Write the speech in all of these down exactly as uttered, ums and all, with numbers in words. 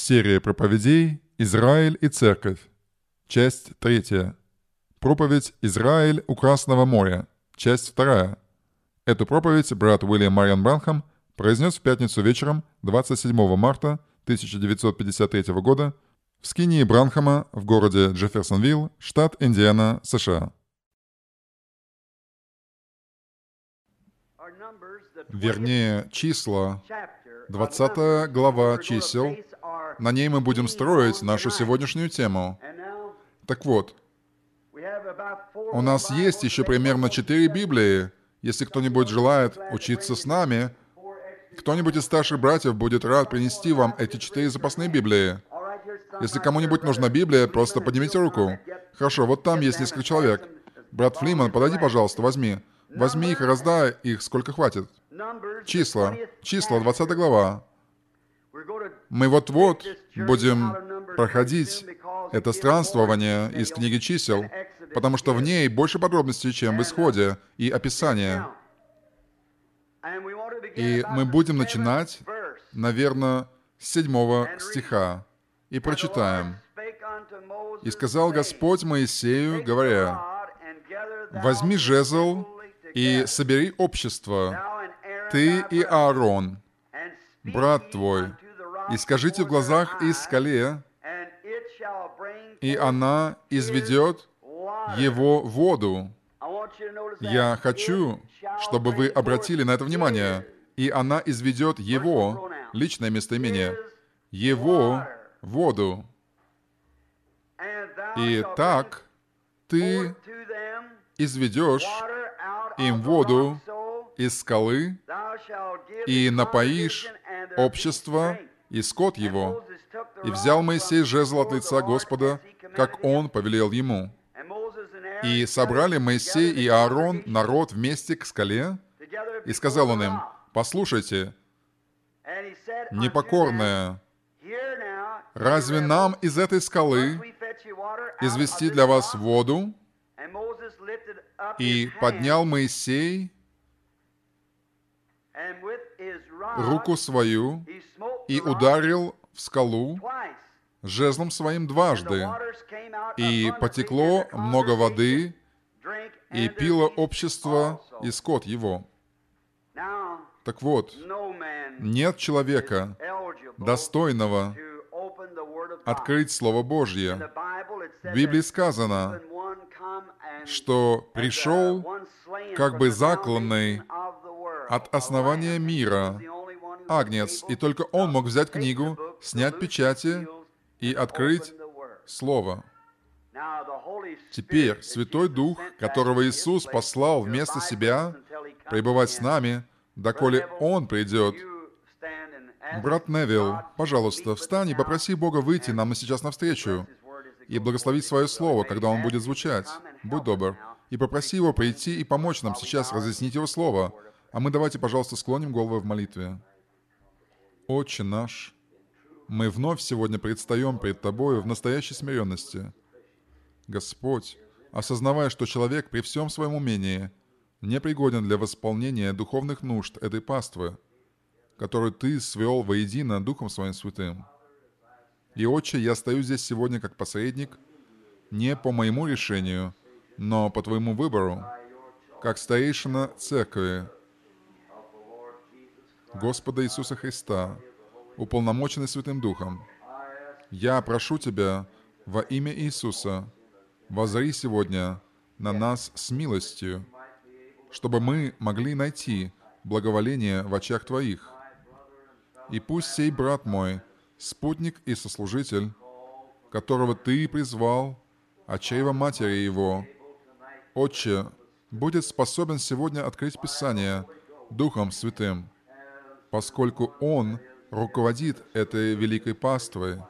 Серия проповедей «Израиль и Церковь». Часть третья. Проповедь «Израиль у Красного моря». Часть вторая. Эту проповедь брат Уильям Мариан Бранхам произнес в пятницу вечером двадцать седьмого марта тысяча девятьсот пятьдесят третьего года в скинии Бранхама в городе Джефферсонвилл, штат Индиана, США. Вернее, числа, двадцатая глава чисел, на ней мы будем строить нашу сегодняшнюю тему. Так вот, у нас есть еще примерно четыре Библии. Если кто-нибудь желает учиться с нами, кто-нибудь из старших братьев будет рад принести вам эти четыре запасные Библии. Если кому-нибудь нужна Библия, просто поднимите руку. Хорошо, вот там есть несколько человек. Брат Флиман, подойди, пожалуйста, возьми. Возьми их и раздай их, сколько хватит. Числа. Числа, двадцатая глава. Мы вот-вот будем проходить это странствование из книги чисел, потому что в ней больше подробностей, чем в Исходе и описания. И мы будем начинать, наверное, с седьмого стиха. И прочитаем. «И сказал Господь Моисею, говоря, возьми жезл и собери общество, ты и Аарон, брат твой, и скажите в глазах и скале, и она изведет его воду». Я хочу, чтобы вы обратили на это внимание. «И она изведет его», личное местоимение, «его воду». И так ты изведешь им воду из скалы и напоишь общество и скот его. И взял Моисей жезл от лица Господа, как он повелел ему. И собрали Моисей и Аарон народ вместе к скале, и сказал он им, «Послушайте, непокорные, разве нам из этой скалы извести для вас воду?» И поднял Моисей руку свою и ударил в скалу жезлом своим дважды, и потекло много воды, и пило общество и скот его. Так вот, нет человека, достойного открыть Слово Божье. В Библии сказано, что пришел как бы закланный от основания мира Агнец, и только он мог взять книгу, снять печати и открыть Слово. Теперь Святой Дух, которого Иисус послал вместо себя пребывать с нами, доколе Он придет. Брат Невилл, пожалуйста, встань и попроси Бога выйти нам сейчас навстречу и благословить свое Слово, когда Он будет звучать. Будь добр. И попроси Его прийти и помочь нам сейчас разъяснить Его Слово. А мы давайте, пожалуйста, склоним головы в молитве. Отче наш, мы вновь сегодня предстаем пред Тобою в настоящей смиренности. Господь, осознавая, что человек при всем своем умении не пригоден для восполнения духовных нужд этой паствы, которую Ты свел воедино Духом Своим Святым. И, Отче, я стою здесь сегодня как посредник, не по моему решению, но по Твоему выбору, как старейшина Церкви, Господа Иисуса Христа, уполномоченный Святым Духом. Я прошу Тебя во имя Иисуса, воззри сегодня на нас с милостью, чтобы мы могли найти благоволение в очах Твоих. И пусть сей брат мой, спутник и сослужитель, которого Ты призвал от чрева матери его, Отче, будет способен сегодня открыть Писание Духом Святым, поскольку он руководит этой великой паствой.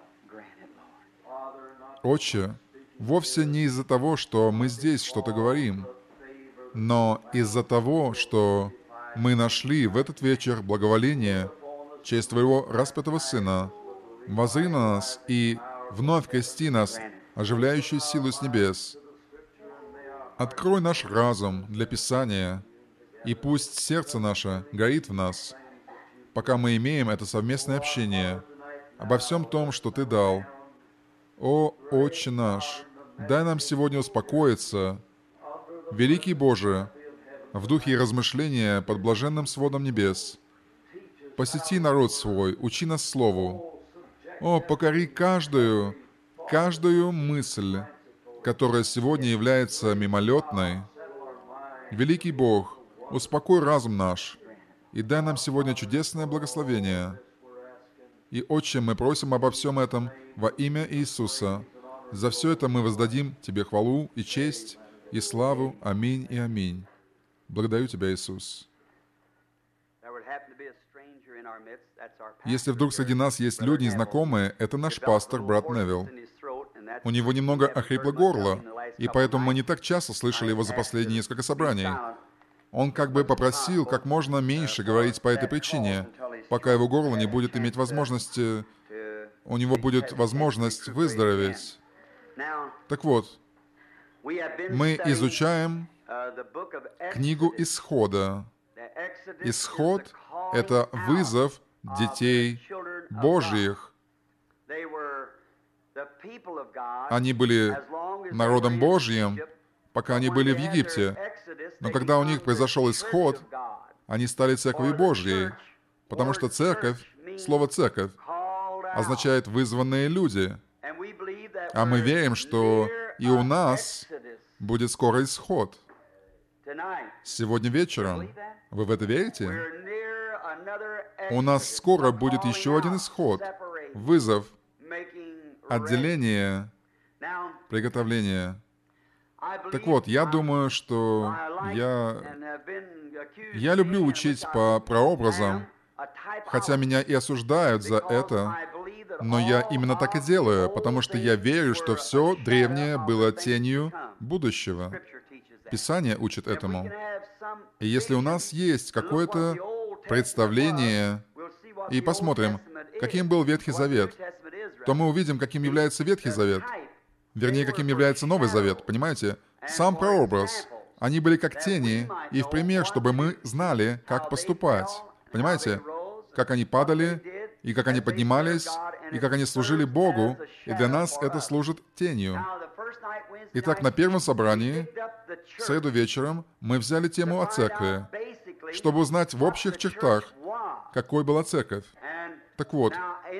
Отче, вовсе не из-за того, что мы здесь что-то говорим, но из-за того, что мы нашли в этот вечер благоволение в честь Твоего распятого Сына. Воззри на нас и вновь крести нас, оживляющую силу с небес. Открой наш разум для Писания, и пусть сердце наше горит в нас, пока мы имеем это совместное общение, обо всем том, что Ты дал. О, Отче наш, дай нам сегодня успокоиться, великий Боже, в духе размышления под блаженным сводом небес. Посети народ свой, учи нас слову. О, покори каждую, каждую мысль, которая сегодня является мимолетной. Великий Бог, успокой разум наш и дай нам сегодня чудесное благословение. И, Отче, мы просим обо всем этом во имя Иисуса. За все это мы воздадим Тебе хвалу и честь и славу. Аминь и аминь. Благодарю Тебя, Иисус. Если вдруг среди нас есть люди незнакомые, это наш пастор, брат Невилл. У него немного охрипло горло, и поэтому мы не так часто слышали его за последние несколько собраний. Он как бы попросил как можно меньше говорить по этой причине, пока его горло не будет иметь возможности, у него будет возможность выздороветь. Так вот, мы изучаем книгу Исхода. Исход — это вызов детей Божьих. Они были народом Божьим, пока они были в Египте. Но когда у них произошел исход, они стали Церковью Божьей, потому что церковь, слово «церковь», означает «вызванные люди». А мы верим, что и у нас будет скоро исход. Сегодня вечером. Вы в это верите? У нас скоро будет еще один исход. Вызов, отделение, приготовление. Так вот, я думаю, что я, я люблю учить по прообразам, хотя меня и осуждают за это, но я именно так и делаю, потому что я верю, что все древнее было тенью будущего. Писание учит этому. И если у нас есть какое-то представление, и посмотрим, каким был Ветхий Завет, то мы увидим, каким является Ветхий Завет. Вернее, каким является Новый Завет, понимаете? Сам прообраз. Они были как тени, и в пример, чтобы мы знали, как поступать. Понимаете? Как они падали, и как они поднимались, и как они служили Богу, и для нас это служит тенью. Итак, на первом собрании, в среду вечером, мы взяли тему о церкви, чтобы узнать в общих чертах, какой была церковь. Так вот,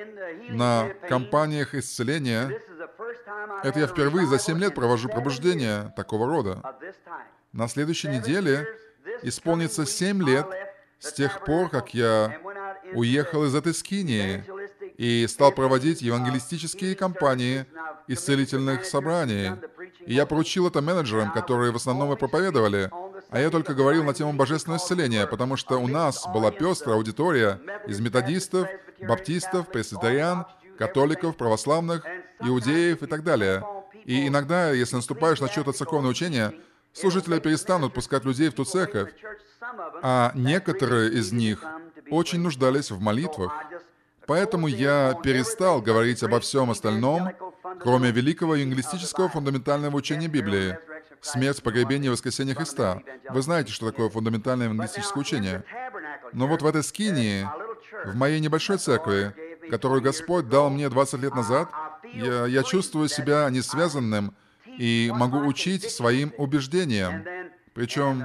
на кампаниях исцеления, это я впервые за семь лет провожу пробуждение такого рода. На следующей неделе исполнится семь лет с тех пор, как я уехал из этой скинии и стал проводить евангелистические кампании исцелительных собраний. И я поручил это менеджерам, которые в основном и проповедовали, а я только говорил на тему божественного исцеления, потому что у нас была пестрая аудитория из методистов, баптистов, пресвитериан, католиков, православных, иудеев и так далее. И иногда, если наступаешь на чье-то церковное учение, служители перестанут пускать людей в ту церковь, а некоторые из них очень нуждались в молитвах. Поэтому я перестал говорить обо всем остальном, кроме великого евангелистического фундаментального учения Библии — смерть, погребение и воскресение Христа. Вы знаете, что такое фундаментальное евангелистическое учение. Но вот в этой скинии, в моей небольшой церкви, которую Господь дал мне двадцать лет назад, я, я чувствую себя несвязанным и могу учить своим убеждениям. Причем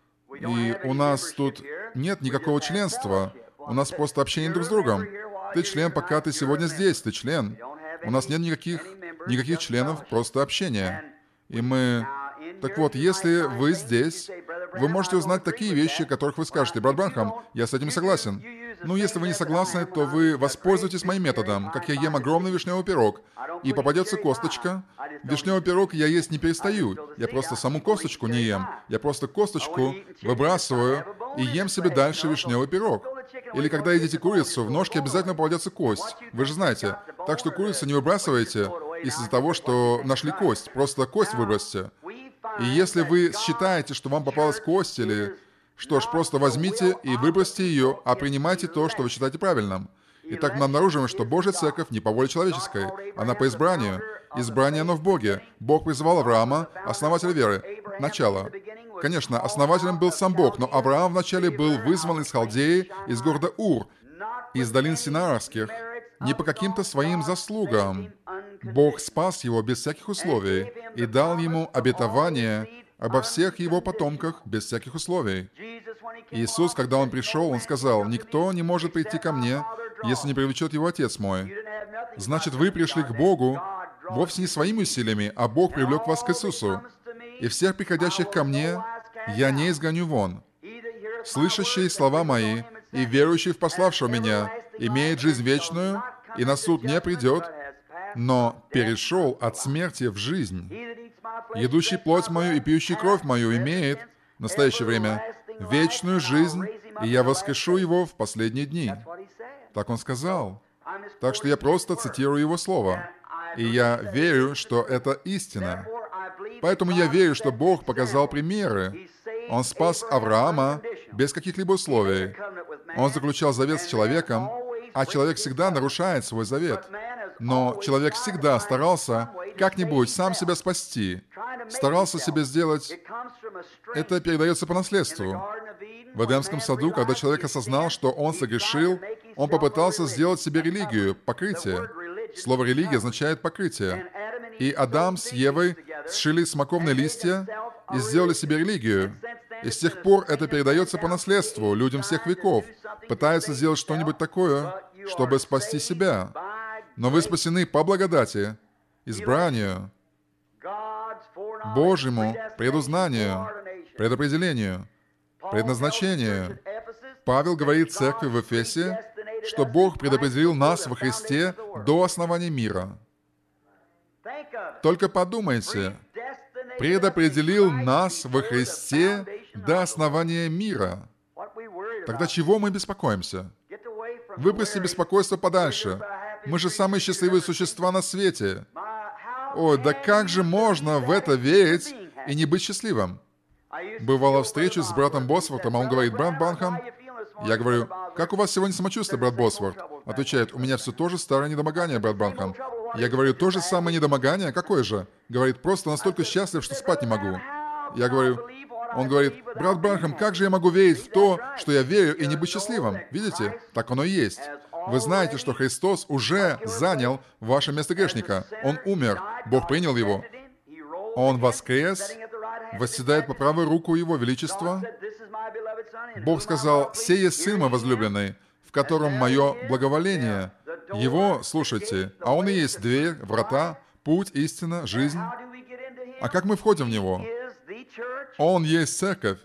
и у нас тут нет никакого членства, у нас просто общение друг с другом. Ты член, пока ты сегодня здесь, ты член. У нас нет никаких, никаких членов, просто общение. И мы... Так вот, если вы здесь, вы можете узнать такие вещи, которых вы скажете: брат Бранхам, я с этим согласен. Ну, если вы не согласны, то вы воспользуйтесь моим методом, как я ем огромный вишневый пирог, и попадется косточка. Вишневый пирог я есть не перестаю, я просто саму косточку не ем. Я просто косточку выбрасываю и ем себе дальше вишневый пирог. Или когда едите курицу, в ножке обязательно попадется кость. Вы же знаете. Так что курицу не выбрасывайте из-за того, что нашли кость. Просто кость выбросьте. И если вы считаете, что вам попалась кость, или... Что ж, просто возьмите и выбросьте ее, а принимайте то, что вы считаете правильным. Итак, мы обнаруживаем, что Божья Церковь не по воле человеческой, она по избранию. Избрание оно в Боге. Бог призвал Авраама, основателя веры. Начало. Конечно, основателем был сам Бог, но Авраам вначале был вызван из Халдеи, из города Ур, из долин Синаарских, не по каким-то своим заслугам. Бог спас его без всяких условий и дал ему обетование обо всех его потомках без всяких условий. Иисус, когда Он пришел, Он сказал: «Никто не может прийти ко мне, если не привлечет его Отец мой». Значит, вы пришли к Богу вовсе не своими усилиями, а Бог привлек вас к Иисусу. «И всех приходящих ко мне я не изгоню вон. Слышащий слова мои и верующий в пославшего меня имеет жизнь вечную, и на суд не придет, но перешел от смерти в жизнь. Едущий плоть мою и пьющий кровь мою имеет в настоящее время вечную жизнь, и я воскрешу его в последние дни». Так Он сказал. Так что я просто цитирую Его Слово. И я верю, что это истина. Поэтому я верю, что Бог показал примеры. Он спас Авраама без каких-либо условий. Он заключал завет с человеком, а человек всегда нарушает свой завет. Но человек всегда старался как-нибудь сам себя спасти, старался себе сделать... Это передается по наследству. В Эдемском саду, когда человек осознал, что он согрешил, он попытался сделать себе религию, покрытие. Слово «религия» означает «покрытие». И Адам с Евой сшили смоковные листья и сделали себе религию. И с тех пор это передается по наследству людям всех веков. Пытаются сделать что-нибудь такое, чтобы спасти себя. Но вы спасены по благодати, избранию, Божьему предузнанию, предопределению, предназначению. Павел говорит церкви в Эфесе, что Бог предопределил нас во Христе до основания мира. Только подумайте, предопределил нас во Христе до основания мира. Тогда чего мы беспокоимся? Выбросьте беспокойство подальше. Мы же самые счастливые существа на свете. Ой, да как же можно в это верить и не быть счастливым? Бывало встреча с братом Босвортом, а он говорит: «Брат Банхам», я говорю: «Как у вас сегодня самочувствие, брат Босворт?» Отвечает: «У меня все то же старое недомогание, брат Банхам». Я говорю: «То же самое недомогание? Какое же?» Говорит: «Просто настолько счастлив, что спать не могу». Я говорю, он говорит: «Брат Банхам, как же я могу верить в то, что я верю, и не быть счастливым?» Видите? Так оно и есть. Вы знаете, что Христос уже занял ваше место грешника. Он умер, Бог принял его. Он воскрес, восседает по правую руку Его Величества. Бог сказал: «Сей есть Сын мой возлюбленный, в котором мое благоволение». Его слушайте, а Он и есть дверь, врата, путь, истина, жизнь. А как мы входим в Него? Он есть церковь.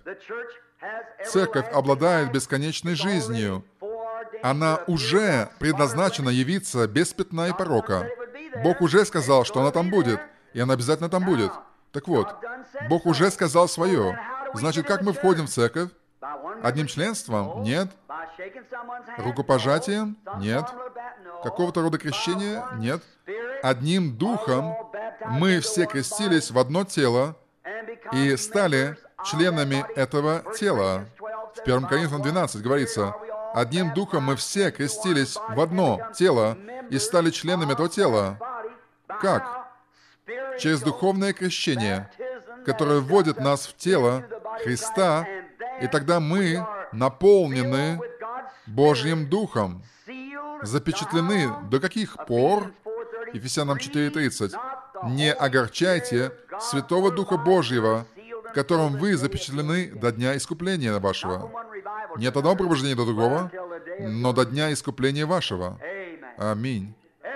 Церковь обладает бесконечной жизнью. Она уже предназначена явиться без пятна и порока. Бог уже сказал, что она там будет, и она обязательно там будет. Так вот, Бог уже сказал свое. Значит, как мы входим в церковь? Одним членством? Нет. Рукопожатием? Нет. Какого-то рода крещения? Нет. Одним духом мы все крестились в одно тело и стали членами этого тела. В первом Коринфянам двенадцать говорится: «Одним духом мы все крестились в одно тело и стали членами этого тела». Как? Через духовное крещение, которое вводит нас в тело Христа, и тогда мы наполнены Божьим Духом, запечатлены до каких пор? Ефесянам четыре тридцать. «Не огорчайте Святого Духа Божьего, которым вы запечатлены до дня искупления вашего». Не от одного пробуждения до другого, но до дня искупления вашего. Аминь.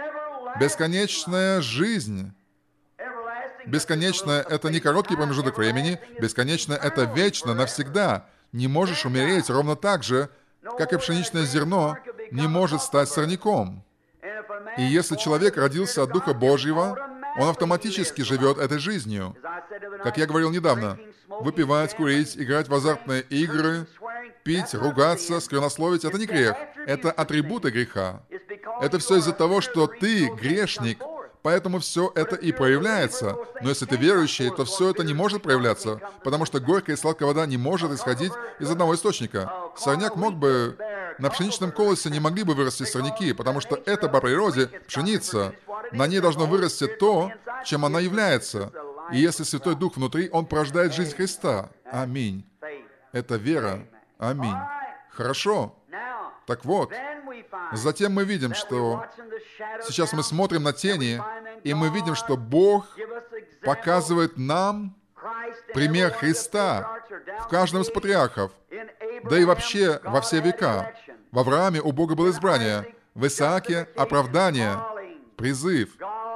Бесконечная жизнь. Бесконечное — это не короткий промежуток времени. Бесконечное — это вечно, навсегда. Не можешь умереть ровно так же, как и пшеничное зерно не может стать сорняком. И если человек родился от Духа Божьего, он автоматически живет этой жизнью. Как я говорил недавно, выпивать, курить, играть в азартные игры, пить, ругаться, сквернословить — это не грех. Это атрибуты греха. Это все из-за того, что ты грешник, поэтому все это и проявляется. Но если ты верующий, то все это не может проявляться, потому что горькая и сладкая вода не может исходить из одного источника. Сорняк мог бы... На пшеничном колосе не могли бы вырасти сорняки, потому что это по природе пшеница. На ней должно вырасти то, чем она является. И если Святой Дух внутри, Он порождает жизнь Христа. Аминь. Это вера. Аминь. Хорошо. Так вот, Затем мы видим, что сейчас мы смотрим на тени, и мы видим, что Бог показывает нам пример Христа в каждом из патриархов, да и вообще во все века. В Аврааме у Бога было избрание, в Исааке — оправдание, призыв.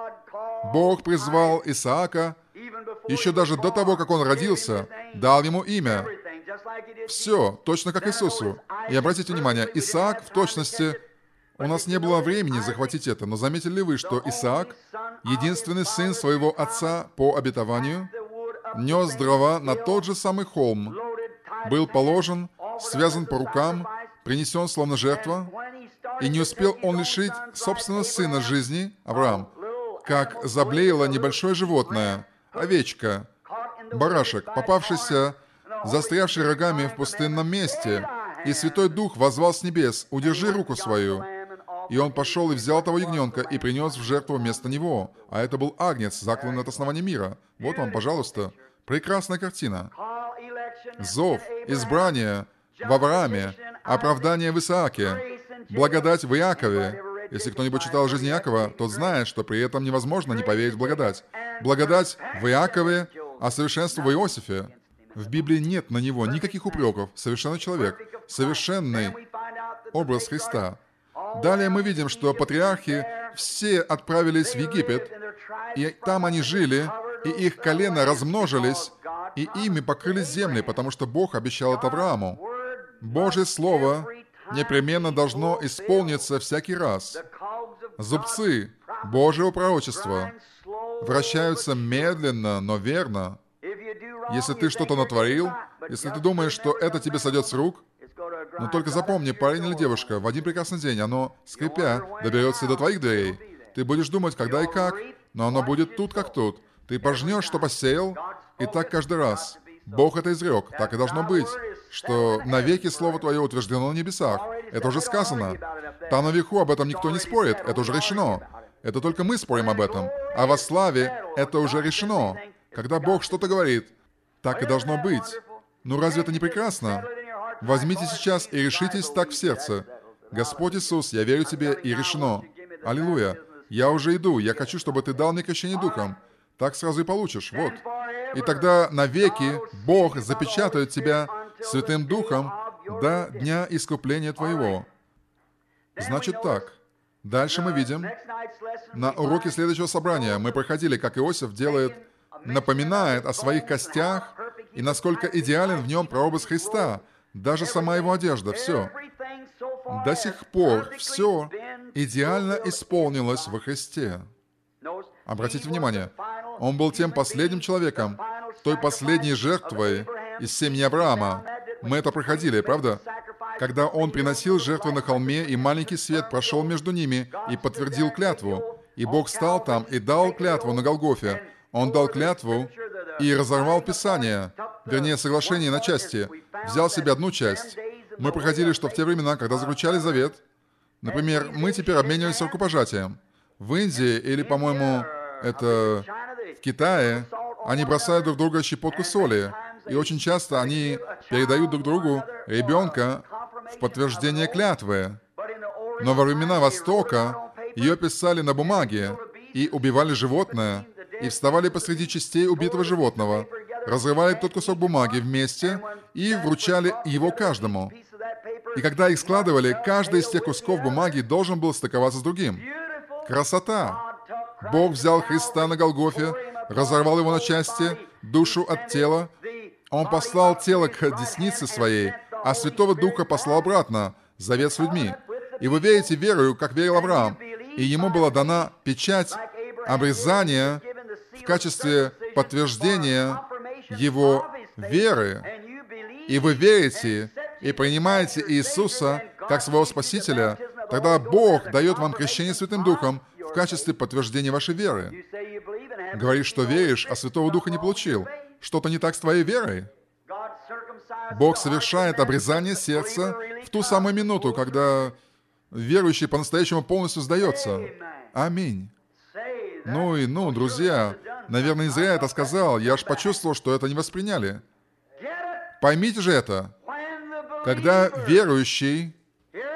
Бог призвал Исаака еще даже до того, как он родился, дал ему имя. Все, точно как Иисусу. И обратите внимание, Исаак в точности... У нас не было времени захватить это, но заметили ли вы, что Исаак, единственный сын своего отца по обетованию, нес дрова на тот же самый холм, был положен, связан по рукам, принесен словно жертва, и не успел он лишить собственного сына жизни, Авраам, как заблеяло небольшое животное, овечка, барашек, попавшийся, застрявший рогами в пустынном месте, и Святой Дух воззвал с небес: «Удержи руку свою». И он пошел и взял того ягненка и принес в жертву вместо него. А это был агнец, закланный от основания мира. Вот вам, пожалуйста, прекрасная картина. Зов, избрание в Аврааме, оправдание в Исааке, благодать в Иакове. Если кто-нибудь читал жизнь Иакова, тот знает, что при этом невозможно не поверить в благодать. Благодать в Иакове, а совершенство в Иосифе. В Библии нет на него никаких упреков. Совершенный человек, совершенный образ Христа. Далее мы видим, что патриархи все отправились в Египет, и там они жили, и их колена размножились, и ими покрылись земли, потому что Бог обещал это Аврааму. Божье Слово непременно должно исполниться всякий раз. Зубцы Божьего пророчества вращаются медленно, но верно. Если ты что-то натворил, если ты думаешь, что это тебе сойдет с рук, но только запомни, парень или девушка, в один прекрасный день оно, скрипя, доберется до твоих дверей. Ты будешь думать, когда и как, но оно будет тут, как тут. Ты пожнешь, что посеял, и так каждый раз. Бог это изрек, так и должно быть, что навеки Слово Твое утверждено на небесах. Это уже сказано. Там наверху об этом никто не спорит, это уже решено. Это только мы спорим об этом. А во славе это уже решено. Когда Бог что-то говорит, так и должно быть. Ну разве это не прекрасно? Возьмите сейчас и решитесь так в сердце. Господь Иисус, я верю Тебе, и решено. Аллилуйя. Я уже иду, я хочу, чтобы Ты дал мне крещение Духом. Так сразу и получишь, вот. И тогда навеки Бог запечатает тебя Святым Духом до дня искупления твоего. Значит так. Дальше мы видим, на уроке следующего собрания мы проходили, как Иосиф делает, напоминает о своих костях и насколько идеален в нем прообраз Христа. Даже сама его одежда, все. До сих пор все идеально исполнилось во Христе. Обратите внимание, он был тем последним человеком, той последней жертвой из семьи Авраама. Мы это проходили, правда? Когда он приносил жертвы на холме, и маленький свет прошел между ними и подтвердил клятву. И Бог стал там и дал клятву на Голгофе. Он дал клятву и разорвал Писание, вернее, соглашение на части, взял себе одну часть. Мы проходили, что в те времена, когда заключали завет, например, мы теперь обмениваемся рукопожатием. В Индии или, по-моему, это в Китае, они бросают друг друга щепотку соли, и очень часто они передают друг другу ребенка в подтверждение клятвы. Но во времена Востока ее писали на бумаге и убивали животное, и вставали посреди частей убитого животного, разрывали тот кусок бумаги вместе и вручали его каждому. И когда их складывали, каждый из тех кусков бумаги должен был стыковаться с другим. Красота! Бог взял Христа на Голгофе, разорвал его на части, душу от тела. Он послал тело к деснице своей, а Святого Духа послал обратно, завет с людьми. И вы верите верою, как верил Авраам, и ему была дана печать обрезания в качестве подтверждения его веры. И вы верите и принимаете Иисуса как своего Спасителя, тогда Бог дает вам крещение Святым Духом в качестве подтверждения вашей веры. Говоришь, что веришь, а Святого Духа не получил. Что-то не так с твоей верой? Бог совершает обрезание сердца в ту самую минуту, когда верующий по-настоящему полностью сдается. Аминь. Ну и ну, друзья, наверное, не зря это сказал. Я аж почувствовал, что это не восприняли. Поймите же это. Когда верующий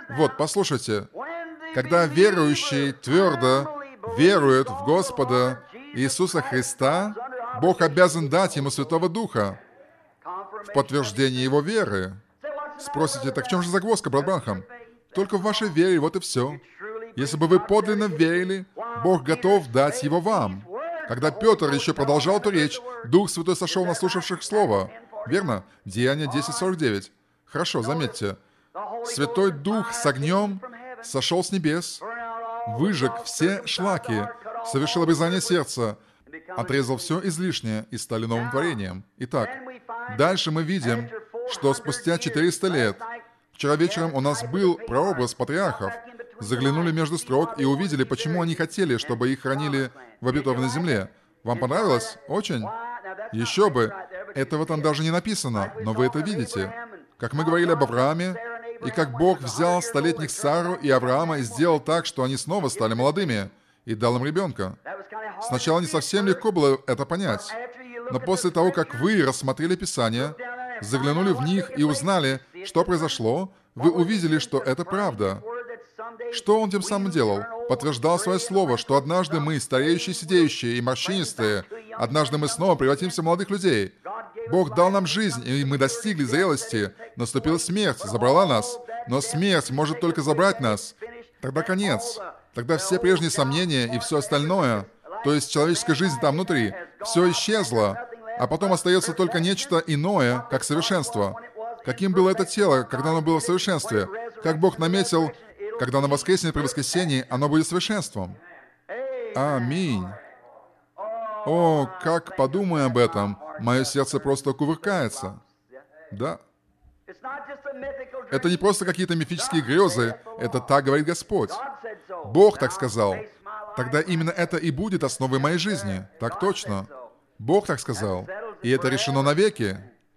Вот, послушайте. Когда верующий твердо верует в Господа Иисуса Христа, Бог обязан дать ему Святого Духа в подтверждение его веры. Спросите, так в чем же загвоздка, брат Бранхам? Только в вашей вере, вот и все. Если бы вы подлинно верили, Бог готов дать его вам. Когда Петр еще продолжал эту речь, Дух Святой сошел на слушавших Слово. Верно? Деяние десять сорок девять. Хорошо, заметьте. Святой Дух с огнем сошел с небес, выжег все шлаки, совершил обрезание сердца, отрезал все излишнее и стали новым творением. Итак, дальше мы видим, что спустя четыреста лет, вчера вечером у нас был прообраз патриархов, заглянули между строк и увидели, почему они хотели, чтобы их хранили в обетованной земле. Вам понравилось? Очень? Еще бы. Этого там даже не написано, но вы это видите. Как мы говорили об Аврааме, и как Бог взял столетних Сару и Авраама и сделал так, что они снова стали молодыми, и дал им ребенка. Сначала не совсем легко было это понять, но после того, как вы рассмотрели Писания, заглянули в них и узнали, что произошло, вы увидели, что это правда. Что он тем самым делал? Подтверждал свое слово, что однажды мы, стареющие, сидеющие и морщинистые, однажды мы снова превратимся в молодых людей. Бог дал нам жизнь, и мы достигли зрелости. Наступила смерть, забрала нас. Но смерть может только забрать нас. Тогда конец. Тогда все прежние сомнения и все остальное, то есть человеческая жизнь там внутри, все исчезло, а потом остается только нечто иное, как совершенство. Каким было это тело, когда оно было в совершенстве? Как Бог наметил, когда оно воскреснет при воскресении, оно будет совершенством. Аминь. О, как подумай об этом, мое сердце просто кувыркается. Да. Это не просто какие-то мифические грезы, это так говорит Господь. Бог так сказал. Тогда именно это и будет основой моей жизни. Так точно. Бог так сказал. И это решено навеки.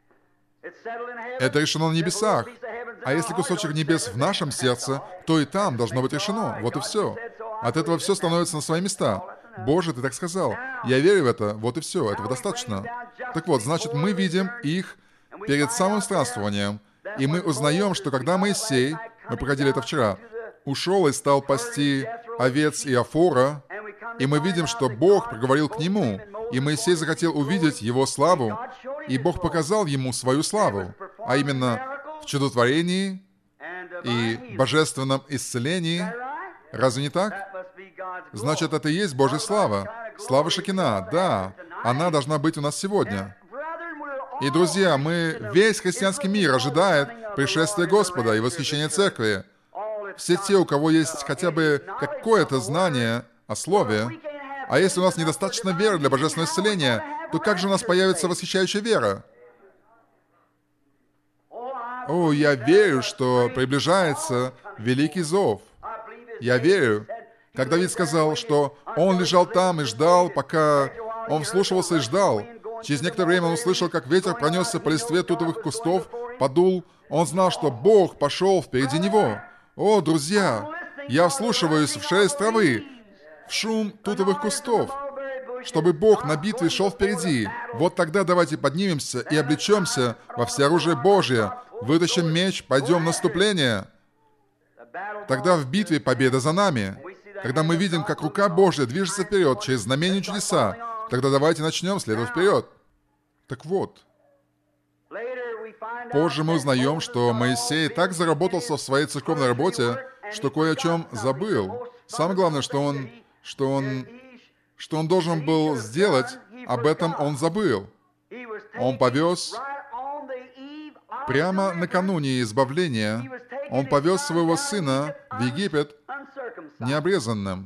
Это решено на небесах. А если кусочек небес в нашем сердце, то и там должно быть решено. Вот и все. От этого все становится на свои места. Боже, Ты так сказал. Я верю в это. Вот и все. Этого достаточно. Так вот, значит, мы видим их перед самым странствованием. И мы узнаем, что когда Моисей, мы проходили это вчера, ушел и стал пасти овец Иофора, и мы видим, что Бог проговорил к нему, и Моисей захотел увидеть его славу, и Бог показал ему свою славу, а именно в чудотворении и божественном исцелении. Разве не так? Значит, это и есть Божья слава. Слава Шекина, да, она должна быть у нас сегодня. И, друзья, мы, весь христианский мир ожидает пришествия Господа и восхищения Церкви. Все те, у кого есть хотя бы какое-то знание о Слове, а если у нас недостаточно веры для божественного исцеления, то как же у нас появится восхищающая вера? О, я верю, что приближается великий зов. Я верю. Как Давид сказал, что он лежал там и ждал, пока он вслушивался и ждал. Через некоторое время он услышал, как ветер пронесся по листве тутовых кустов, подул. Он знал, что Бог пошел впереди него. О, друзья, я вслушиваюсь в шелест травы, в шум тутовых кустов, чтобы Бог на битве шел впереди. Вот тогда давайте поднимемся и облечемся во всеоружие Божие, вытащим меч, пойдем в наступление. Тогда в битве победа за нами. Когда мы видим, как рука Божья движется вперед через знамения и чудеса, тогда давайте начнем следовать вперед. Так вот, позже мы узнаем, что Моисей так заработался в своей церковной работе, что кое о чем забыл. Самое главное, что он, что он, что он должен был сделать, об этом он забыл. Он повез прямо накануне избавления, он повез своего сына в Египет необрезанным.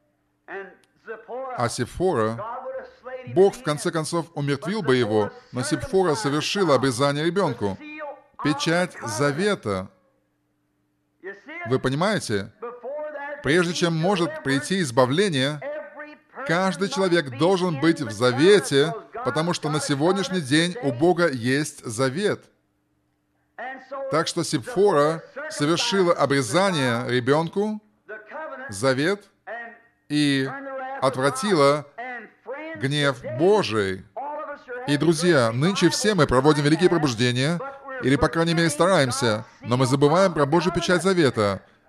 А Сепфора, Бог в конце концов умертвил бы его, но Сепфора совершила обрезание ребенку. Печать завета. Вы понимаете? Прежде чем может прийти избавление, каждый человек должен быть в завете, потому что на сегодняшний день у Бога есть завет. Так что Сепфора совершила обрезание ребенку, завет, и отвратила гнев Божий. И, друзья, нынче все мы проводим великие пробуждения, или, по крайней мере, стараемся, но мы забываем про Божью печать завета.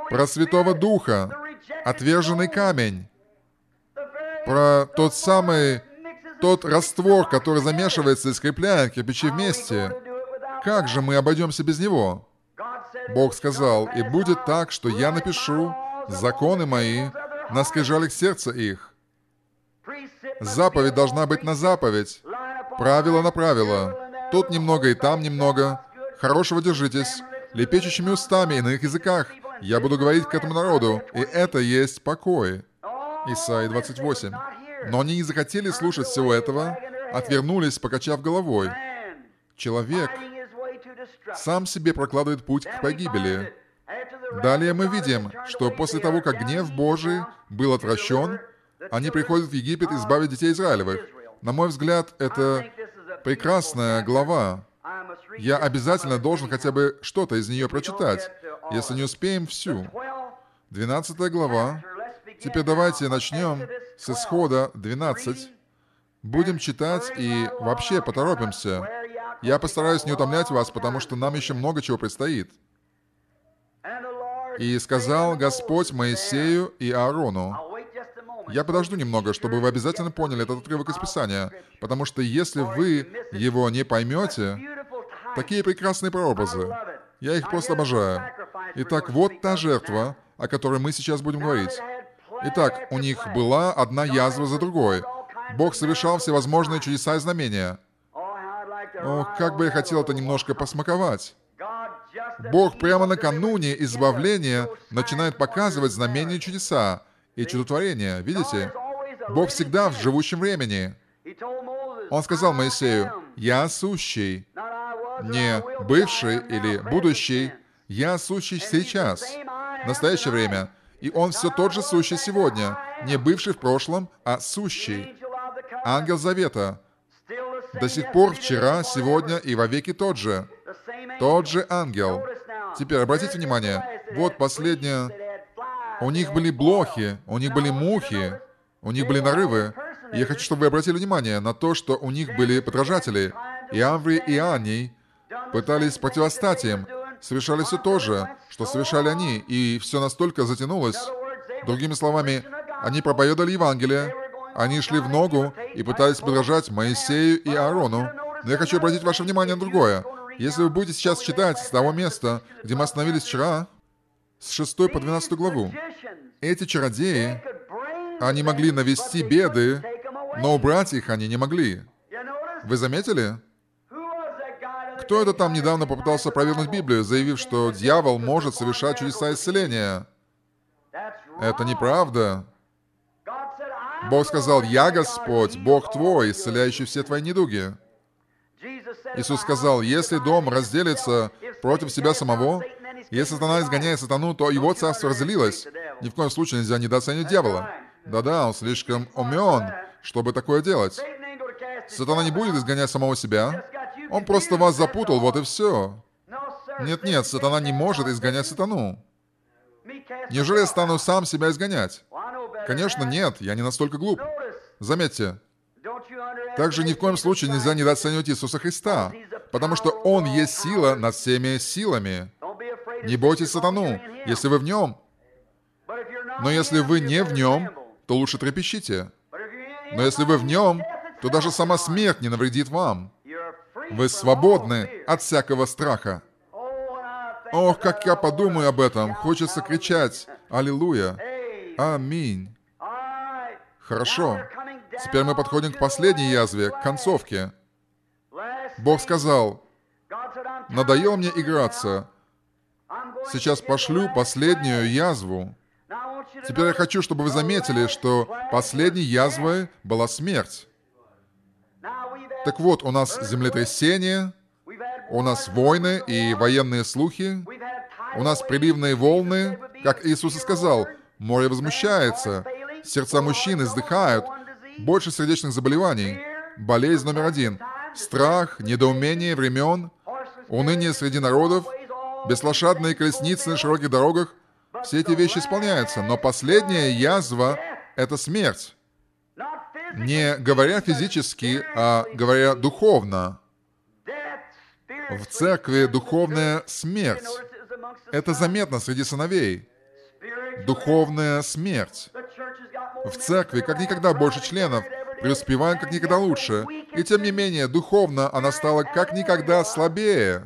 про Святого Духа, отверженный камень, про тот самый, тот раствор, который замешивается и скрепляет кирпичи вместе. Как же мы обойдемся без него? Бог сказал, «И будет так, что я напишу законы мои на скрижалях сердца их». Заповедь должна быть на заповедь, правило на правило. Тут немного и там немного. Хорошего держитесь. Лепечущими устами и на их языках я буду говорить к этому народу, и это есть покой. Исайя двадцать восемь. Но они не захотели слушать всего этого, отвернулись, покачав головой. Человек сам себе прокладывает путь к погибели. Далее мы видим, что после того, как гнев Божий был отвращен, они приходят в Египет избавить детей Израилевых. На мой взгляд, это прекрасная глава. Я обязательно должен хотя бы что-то из нее прочитать, если не успеем всю. двенадцатая глава. Теперь давайте начнем с Исхода двенадцать. Будем читать и вообще поторопимся. Я постараюсь не утомлять вас, потому что нам еще много чего предстоит. «И сказал Господь Моисею и Аарону». Я подожду немного, чтобы вы обязательно поняли этот отрывок из Писания, потому что если вы его не поймете, такие прекрасные прообразы, я их просто обожаю. Итак, вот та жертва, о которой мы сейчас будем говорить. Итак, у них была одна язва за другой. Бог совершал всевозможные чудеса и знамения. Ох, как бы я хотел это немножко посмаковать. Бог прямо накануне избавления начинает показывать знамения и чудеса и чудотворения. Видите? Бог всегда в живущем времени. Он сказал Моисею, «Я сущий». Не бывший или будущий. «Я сущий сейчас». Настоящее время. И Он все тот же сущий сегодня. Не бывший в прошлом, а сущий. Ангел Завета. До сих пор вчера, сегодня и вовеки тот же. Тот же ангел. Теперь обратите внимание. Вот последнее. У них были блохи, у них были мухи, у них были нарывы. И я хочу, чтобы вы обратили внимание на то, что у них были подражатели. И Амврий, и Аний пытались противостать им, совершали все то же, что совершали они, и все настолько затянулось. Другими словами, они проповедовали Евангелие, они шли в ногу и пытались подражать Моисею и Аарону. Но я хочу обратить ваше внимание на другое. Если вы будете сейчас читать с того места, где мы остановились вчера, с шестой по двенадцатую главу, эти чародеи, они могли навести беды, но убрать их они не могли. Вы заметили? Кто это там недавно попытался провернуть Библию, заявив, что дьявол может совершать чудеса исцеления? Это неправда. Бог сказал, «Я Господь, Бог твой, исцеляющий все твои недуги». Иисус сказал, «Если дом разделится против себя самого, если сатана изгоняет сатану, то его царство разделилось». Ни в коем случае нельзя недооценивать дьявола. Да-да, он слишком умен, чтобы такое делать. Сатана не будет изгонять самого себя. Он просто вас запутал, вот и все. Нет-нет, сатана не может изгонять сатану. Неужели я стану сам себя изгонять? Конечно, нет, я не настолько глуп. Заметьте, также ни в коем случае нельзя недооценивать Иисуса Христа, потому что Он есть сила над всеми силами. Не бойтесь сатану, если вы в Нем. Но если вы не в Нем, то лучше трепещите. Но если вы в Нем, то даже сама смерть не навредит вам. Вы свободны от всякого страха. Ох, как я подумаю об этом, хочется кричать «Аллилуйя! Аминь!» Хорошо. Теперь мы подходим к последней язве, к концовке. Бог сказал, «Надоело мне играться. Сейчас пошлю последнюю язву». Теперь я хочу, чтобы вы заметили, что последней язвой была смерть. Так вот, у нас землетрясение, у нас войны и военные слухи, у нас приливные волны, как Иисус и сказал, море возмущается, сердца мужчин издыхают, больше сердечных заболеваний, болезнь номер один, страх, недоумение времен, уныние среди народов, беслошадные колесницы на широких дорогах. Все эти вещи исполняются, но последняя язва — это смерть. Не говоря физически, а говоря духовно. В церкви духовная смерть. Это заметно среди сыновей. духовная смерть. В церкви как никогда больше членов, преуспеваем как никогда лучше. И тем не менее, духовно она стала как никогда слабее.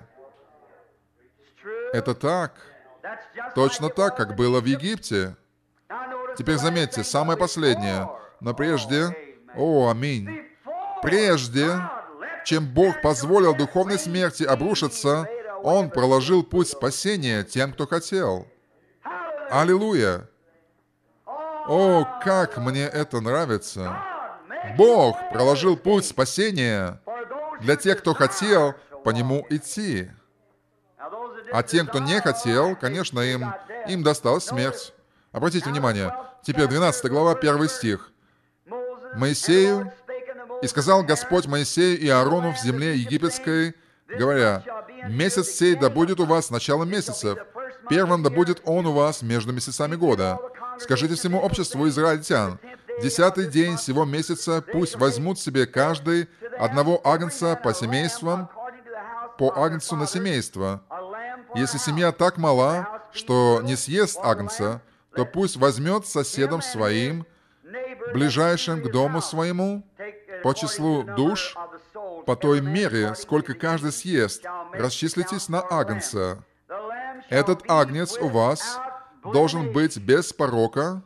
Это так. Точно так, как было в Египте. Теперь заметьте, самое последнее. Но прежде... О, аминь. Прежде, чем Бог позволил духовной смерти обрушиться, Он проложил путь спасения тем, кто хотел. Аллилуйя! О, как мне это нравится! Бог проложил путь спасения для тех, кто хотел по нему идти. А тем, кто не хотел, конечно, им, им досталась смерть. Обратите внимание, теперь двенадцатая глава, первый стих. Моисею, «И сказал Господь Моисею и Аарону в земле египетской, говоря, месяц сей да будет у вас началом месяцев, первым да будет он у вас между месяцами года. Скажите всему обществу израильтян, десятый день сего месяца пусть возьмут себе каждый одного агнца по семействам, по агнцу на семейство. Если семья так мала, что не съест агнца, то пусть возьмет соседом своим, ближайшим к дому своему, по числу душ, по той мере, сколько каждый съест, расчислитесь на агнца. Этот агнец у вас должен быть без порока,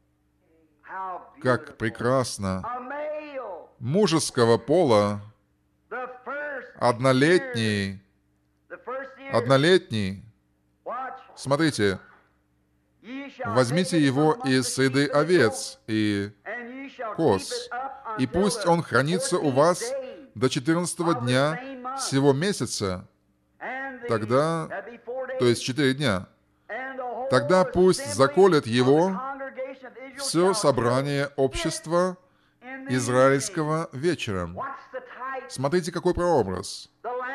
как прекрасно, мужеского пола, однолетний, однолетний. Смотрите, возьмите его из среды овец и коз, и пусть он хранится у вас до четырнадцатого дня сего месяца, тогда, то есть четыре дня, тогда пусть заколет его все собрание общества израильского вечером. Смотрите, какой прообраз.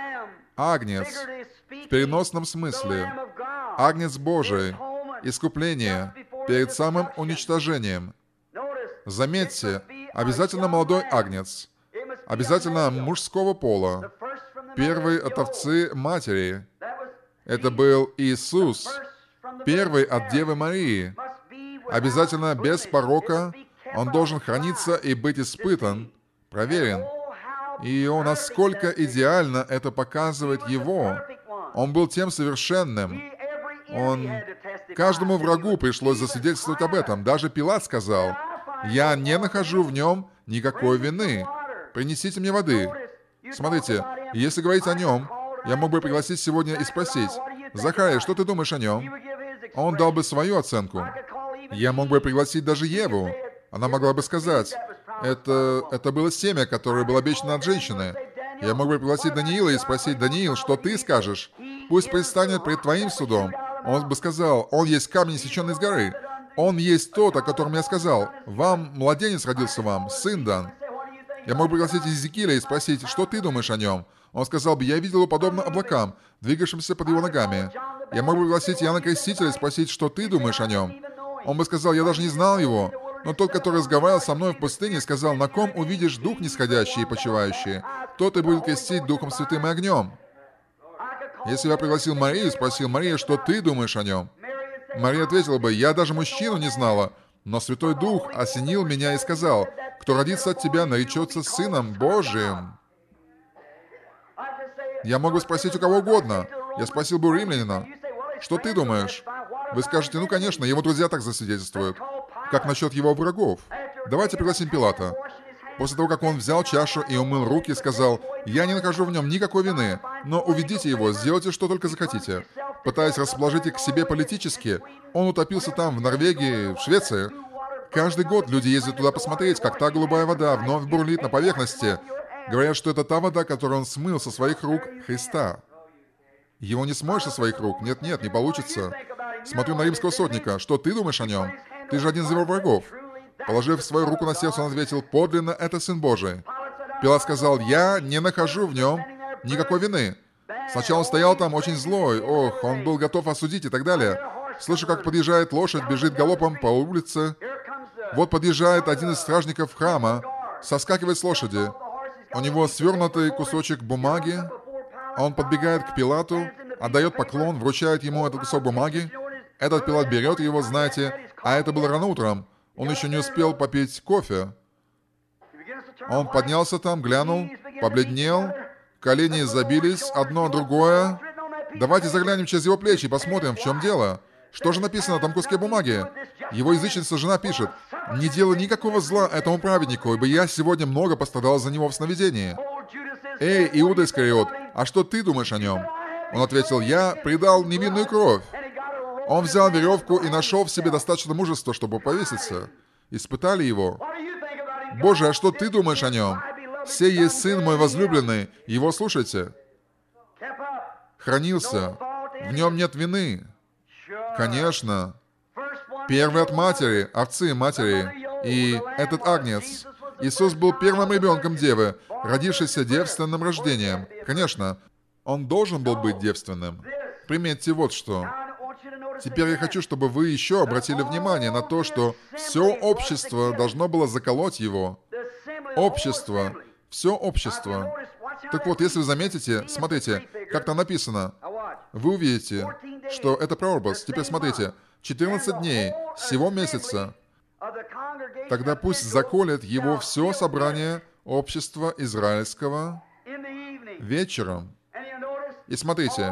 Агнец, в переносном смысле, Агнец Божий, искупление перед самым уничтожением. Заметьте, обязательно молодой агнец, обязательно мужского пола, первый от овцы матери. Это был Иисус, первый от Девы Марии. Обязательно без порока, он должен храниться и быть испытан, проверен. И о, насколько идеально это показывает его. Он был тем совершенным. Он... Каждому врагу пришлось засвидетельствовать об этом. Даже Пилат сказал, «Я не нахожу в нем никакой вины. Принесите мне воды». Смотрите, если говорить о нем, я мог бы пригласить сегодня и спросить, «Захария, что ты думаешь о нем?» Он дал бы свою оценку. Я мог бы пригласить даже Еву. Она могла бы сказать, это, это было семя, которое было обещано от женщины. Я мог бы пригласить Даниила и спросить, «Даниил, что ты скажешь? Пусть предстанет пред твоим судом». Он бы сказал, «Он есть камень, сеченный с горы. Он есть тот, о котором я сказал. Вам младенец родился вам, сын дан». Я мог бы пригласить Иезекииля и спросить, «Что ты думаешь о нем?» Он сказал бы, «Я видел его подобно облакам, двигавшимся под его ногами». Я мог бы пригласить Иоанна Крестителя и спросить, «Что ты думаешь о нем?» Он бы сказал, «Я даже не знал его». Но тот, который разговаривал со мной в пустыне, сказал, «На ком увидишь дух нисходящий и почивающий, тот и будет крестить Духом Святым и огнем». Если бы я пригласил Марию и спросил, «Мария, что ты думаешь о нем?» Мария ответила бы, «Я даже мужчину не знала, но Святой Дух осенил меня и сказал, кто родится от тебя, наречется Сыном Божиим». Я мог бы спросить у кого угодно. Я спросил бы у римлянина, «Что ты думаешь?» Вы скажете, «Ну, конечно, его друзья так засвидетельствуют». Как насчет его врагов? Давайте пригласим Пилата. После того, как он взял чашу и умыл руки, сказал, «Я не нахожу в нем никакой вины, но уведите его, сделайте, что только захотите». Пытаясь расположить их к себе политически, он утопился там, в Норвегии, в Швеции. Каждый год люди ездят туда посмотреть, как та голубая вода вновь бурлит на поверхности. Говорят, что это та вода, которую он смыл со своих рук Христа. Его не смоешь со своих рук. Нет-нет, не получится. Смотрю на римского сотника. Что ты думаешь о нем? Ты же один из его врагов. Положив свою руку на сердце, он ответил, «Подлинно это Сын Божий». Пилат сказал, «Я не нахожу в нем никакой вины». Сначала он стоял там очень злой. Ох, он был готов осудить и так далее. Слышу, как подъезжает лошадь, бежит галопом по улице. Вот подъезжает один из стражников храма, соскакивает с лошади. У него свернутый кусочек бумаги. Он подбегает к Пилату, отдает поклон, вручает ему этот кусок бумаги. Этот Пилат берет его, знаете, а это было рано утром. Он еще не успел попить кофе. Он поднялся там, глянул, побледнел, колени забились, одно, другое. Давайте заглянем через его плечи и посмотрим, в чем дело. Что же написано на том куске бумаги? Его язычница жена пишет: «Не делай никакого зла этому праведнику, ибо я сегодня много пострадал за него в сновидении». Эй, Иуда Искариот, а что ты думаешь о нем? Он ответил: «Я предал невинную кровь». Он взял веревку и нашел в себе достаточно мужества, чтобы повеситься. Испытали его. «Боже, а что ты думаешь о нем? Сей есть сын мой возлюбленный, его слушайте». Хранился. В нем нет вины. Конечно. Первый от матери, овцы матери. И этот агнец. Иисус был первым ребенком девы, родившийся девственным рождением. Конечно, он должен был быть девственным. Приметьте вот что. Теперь я хочу, чтобы вы еще обратили внимание на то, что все общество должно было заколоть его. Общество. Все общество. Так вот, если вы заметите, смотрите, как там написано, вы увидите, что это прообраз. Теперь смотрите, четырнадцать дней сего месяца, тогда пусть заколет его все собрание общества израильского вечером. И смотрите,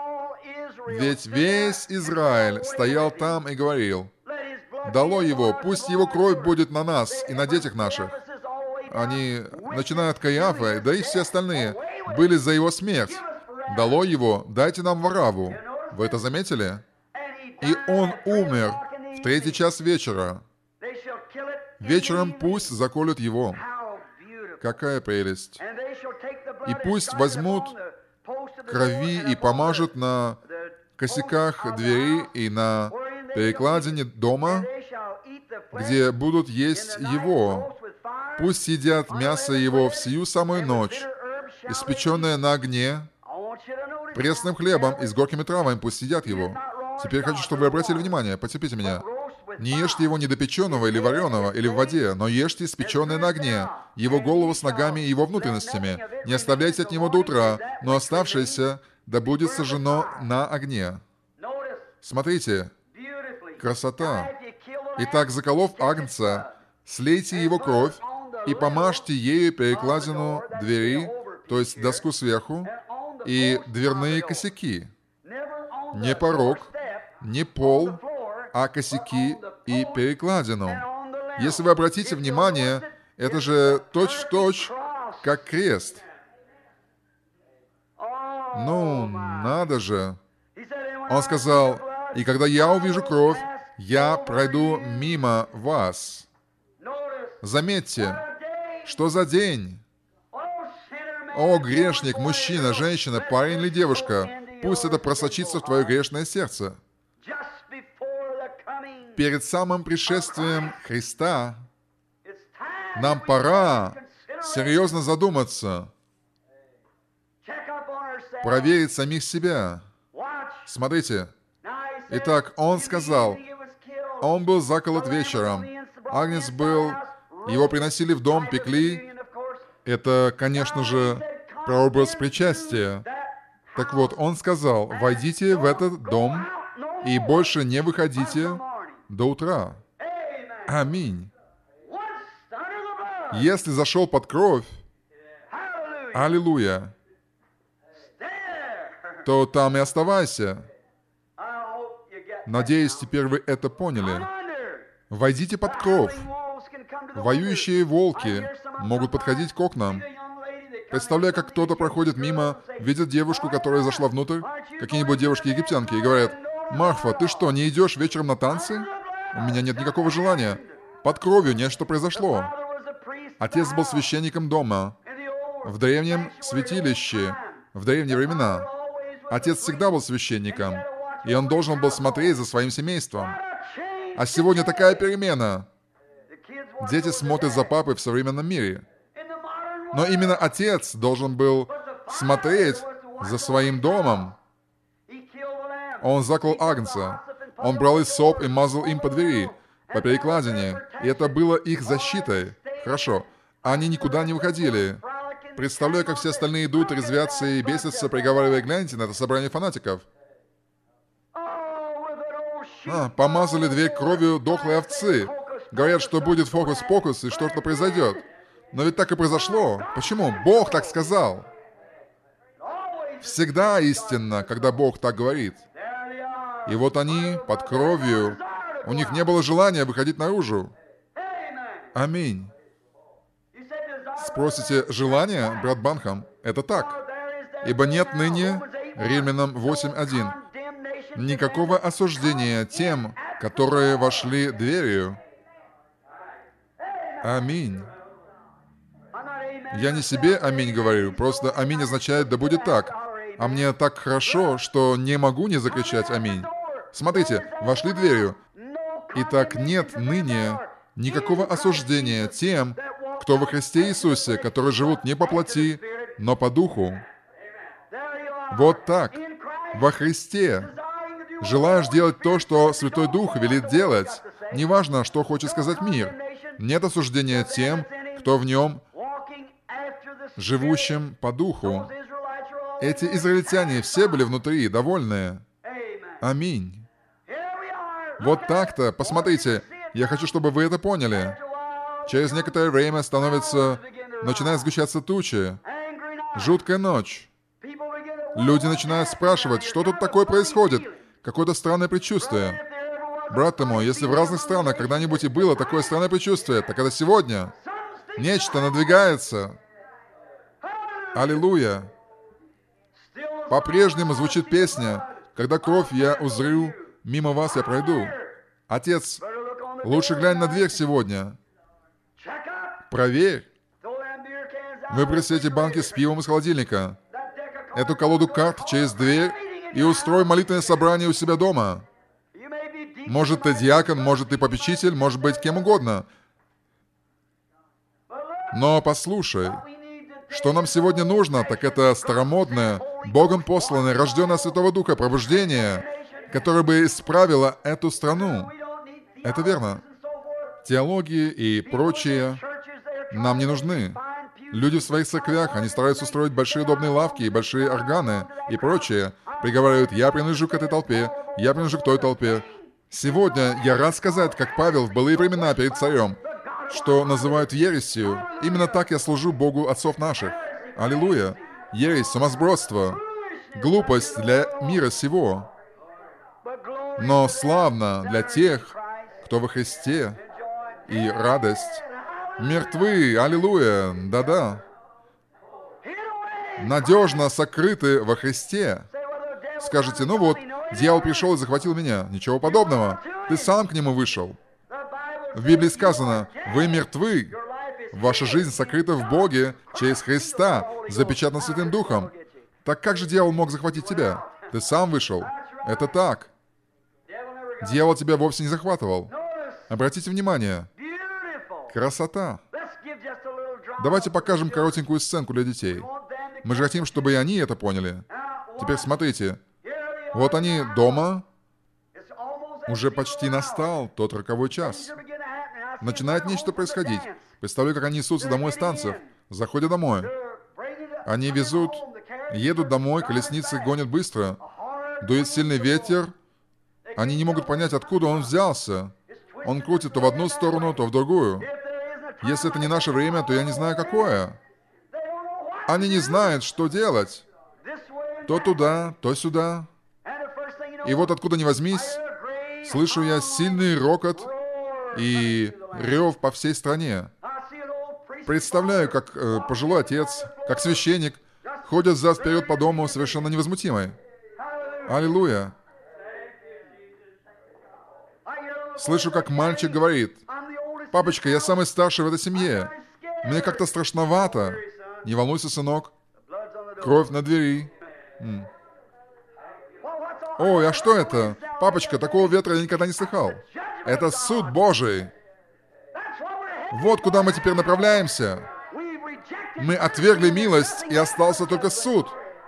ведь весь Израиль стоял там и говорил: «Дало его, пусть его кровь будет на нас и на детях наших». Они, начиная от Каиафа, да и все остальные, были за его смерть. «Дало его, дайте нам Варавву». Вы это заметили? И он умер в третий час вечера. Вечером пусть заколют его. Какая прелесть! И пусть возьмут крови и помажут на косяках двери и на перекладине дома, где будут есть его. Пусть едят мясо его в сию самую ночь, испеченное на огне, пресным хлебом и с горькими травами пусть едят его. Теперь хочу, чтобы вы обратили внимание, потерпите меня. Не ешьте его недопеченного или вареного, или в воде, но ешьте испеченное на огне, его голову с ногами и его внутренностями. Не оставляйте от него до утра, но оставшееся да будет сожжено на огне. Смотрите, красота. Итак, заколов агнца, слейте его кровь и помажьте ею перекладину двери, то есть доску сверху, и дверные косяки. Не порог, не пол, а косяки и перекладину. Если вы обратите внимание, это же точь-в-точь, как крест. Ну, надо же. Он сказал: «И когда я увижу кровь, я пройду мимо вас». Заметьте, что за день? О, грешник, мужчина, женщина, парень или девушка, пусть это просочится в твое грешное сердце. Перед самым пришествием Христа нам пора серьезно задуматься, проверить самих себя. Смотрите. Итак, он сказал, он был заколот вечером. Агнец был, его приносили в дом, пекли. Это, конечно же, прообраз причастия. Так вот, он сказал: «Войдите в этот дом и больше не выходите до утра». Аминь. Если зашел под кровь, аллилуйя, то там и оставайся. Надеюсь, теперь вы это поняли. Войдите под кровь. Воюющие волки могут подходить к окнам. Представляю, как кто-то проходит мимо, видит девушку, которая зашла внутрь, какие-нибудь девушки-египтянки, и говорят: «Марфа, ты что, не идешь вечером на танцы? У меня нет никакого желания». Под кровью нечто произошло. Отец был священником дома. В древнем святилище, в древние времена, отец всегда был священником, и он должен был смотреть за своим семейством. А сегодня такая перемена. Дети смотрят за папой в современном мире. Но именно отец должен был смотреть за своим домом. Он заколол агнца. Он брал иссоп и мазал им по двери, по перекладине. И это было их защитой. Хорошо. Они никуда не выходили. Представляю, как все остальные идут, резвятся и бесятся, приговаривая: «Гляньте на это собрание фанатиков». А, помазали дверь кровью дохлой овцы. Говорят, что будет фокус-покус и что-то произойдет. Но ведь так и произошло. Почему? Бог так сказал. Всегда истинно, когда Бог так говорит. И вот они под кровью. У них не было желания выходить наружу. Аминь. Спросите, желание, брат Банхам? Это так. Ибо нет ныне, Римлянам восемь один, никакого осуждения тем, которые вошли дверью. Аминь. Я не себе аминь говорю, просто аминь означает «да будет так». А мне так хорошо, что не могу не закричать аминь. Смотрите, вошли дверью. Итак, нет ныне никакого осуждения тем, кто во Христе Иисусе, которые живут не по плоти, но по духу. Вот так, во Христе. Желаешь делать то, что Святой Дух велит делать. Неважно, что хочет сказать мир. Нет осуждения тем, кто в нем живущим по духу. Эти израильтяне все были внутри, довольные. Аминь. Вот так-то, посмотрите, я хочу, чтобы вы это поняли. Через некоторое время становится, начинает сгущаться тучи, жуткая ночь. Люди начинают спрашивать, что тут такое происходит, какое-то странное предчувствие. Брат ты мой, если в разных странах когда-нибудь и было такое странное предчувствие, так это сегодня. Нечто надвигается. Аллилуйя. По-прежнему звучит песня «Когда кровь я узрю, мимо вас я пройду». Отец, лучше глянь на дверь сегодня. Проверь. Выброси эти банки с пивом из холодильника, эту колоду карт через дверь и устрой молитвенное собрание у себя дома. Может, ты диакон, может, ты попечитель, может быть, кем угодно. Но послушай, что нам сегодня нужно, так это старомодное, Богом посланное, рожденное Святого Духа пробуждение, которое бы исправило эту страну. Это верно. Теологии и прочее нам не нужны. Люди в своих церквях, они стараются устроить большие удобные лавки и большие органы и прочее. Приговаривают, я принадлежу к этой толпе, я принадлежу к той толпе. Сегодня я рад сказать, как Павел в былые времена перед царем, что называют ересью. Именно так я служу Богу отцов наших. Аллилуйя. Ересь, сумасбродство, глупость для мира сего. Но славно для тех, кто во Христе, и радость. Мертвы, аллилуйя, да-да. Надежно сокрыты во Христе. Скажете, ну вот, дьявол пришел и захватил меня. Ничего подобного. Ты сам к нему вышел. В Библии сказано, вы мертвы. Ваша жизнь сокрыта в Боге через Христа, запечатана Святым Духом. Так как же дьявол мог захватить тебя? Ты сам вышел. Это так. Дьявол тебя вовсе не захватывал. Обратите внимание. Красота. Давайте покажем коротенькую сценку для детей. Мы же хотим, чтобы и они это поняли. Теперь смотрите. Вот они дома. Уже почти настал тот роковой час. Начинает нечто происходить. Представляю, как они несутся домой с танцев. Заходят домой. Они везут, едут домой, колесницы гонят быстро. Дует сильный ветер. Они не могут понять, откуда он взялся. Он крутит то в одну сторону, то в другую. Если это не наше время, то я не знаю, какое. Они не знают, что делать. То туда, то сюда. И вот откуда ни возьмись, слышу я сильный рокот и рев по всей стране. Представляю, как э, пожилой отец, как священник, ходят взад-вперед по дому совершенно невозмутимый. Аллилуйя. Слышу, как мальчик говорит, «Папочка, я самый старший в этой семье. Мне как-то страшновато». «Не волнуйся, сынок. Кровь на двери». М. «Ой, а что это? Папочка, такого ветра я никогда не слыхал». «Это суд Божий». Вот куда мы теперь направляемся. Мы отвергли милость, и остался только суд.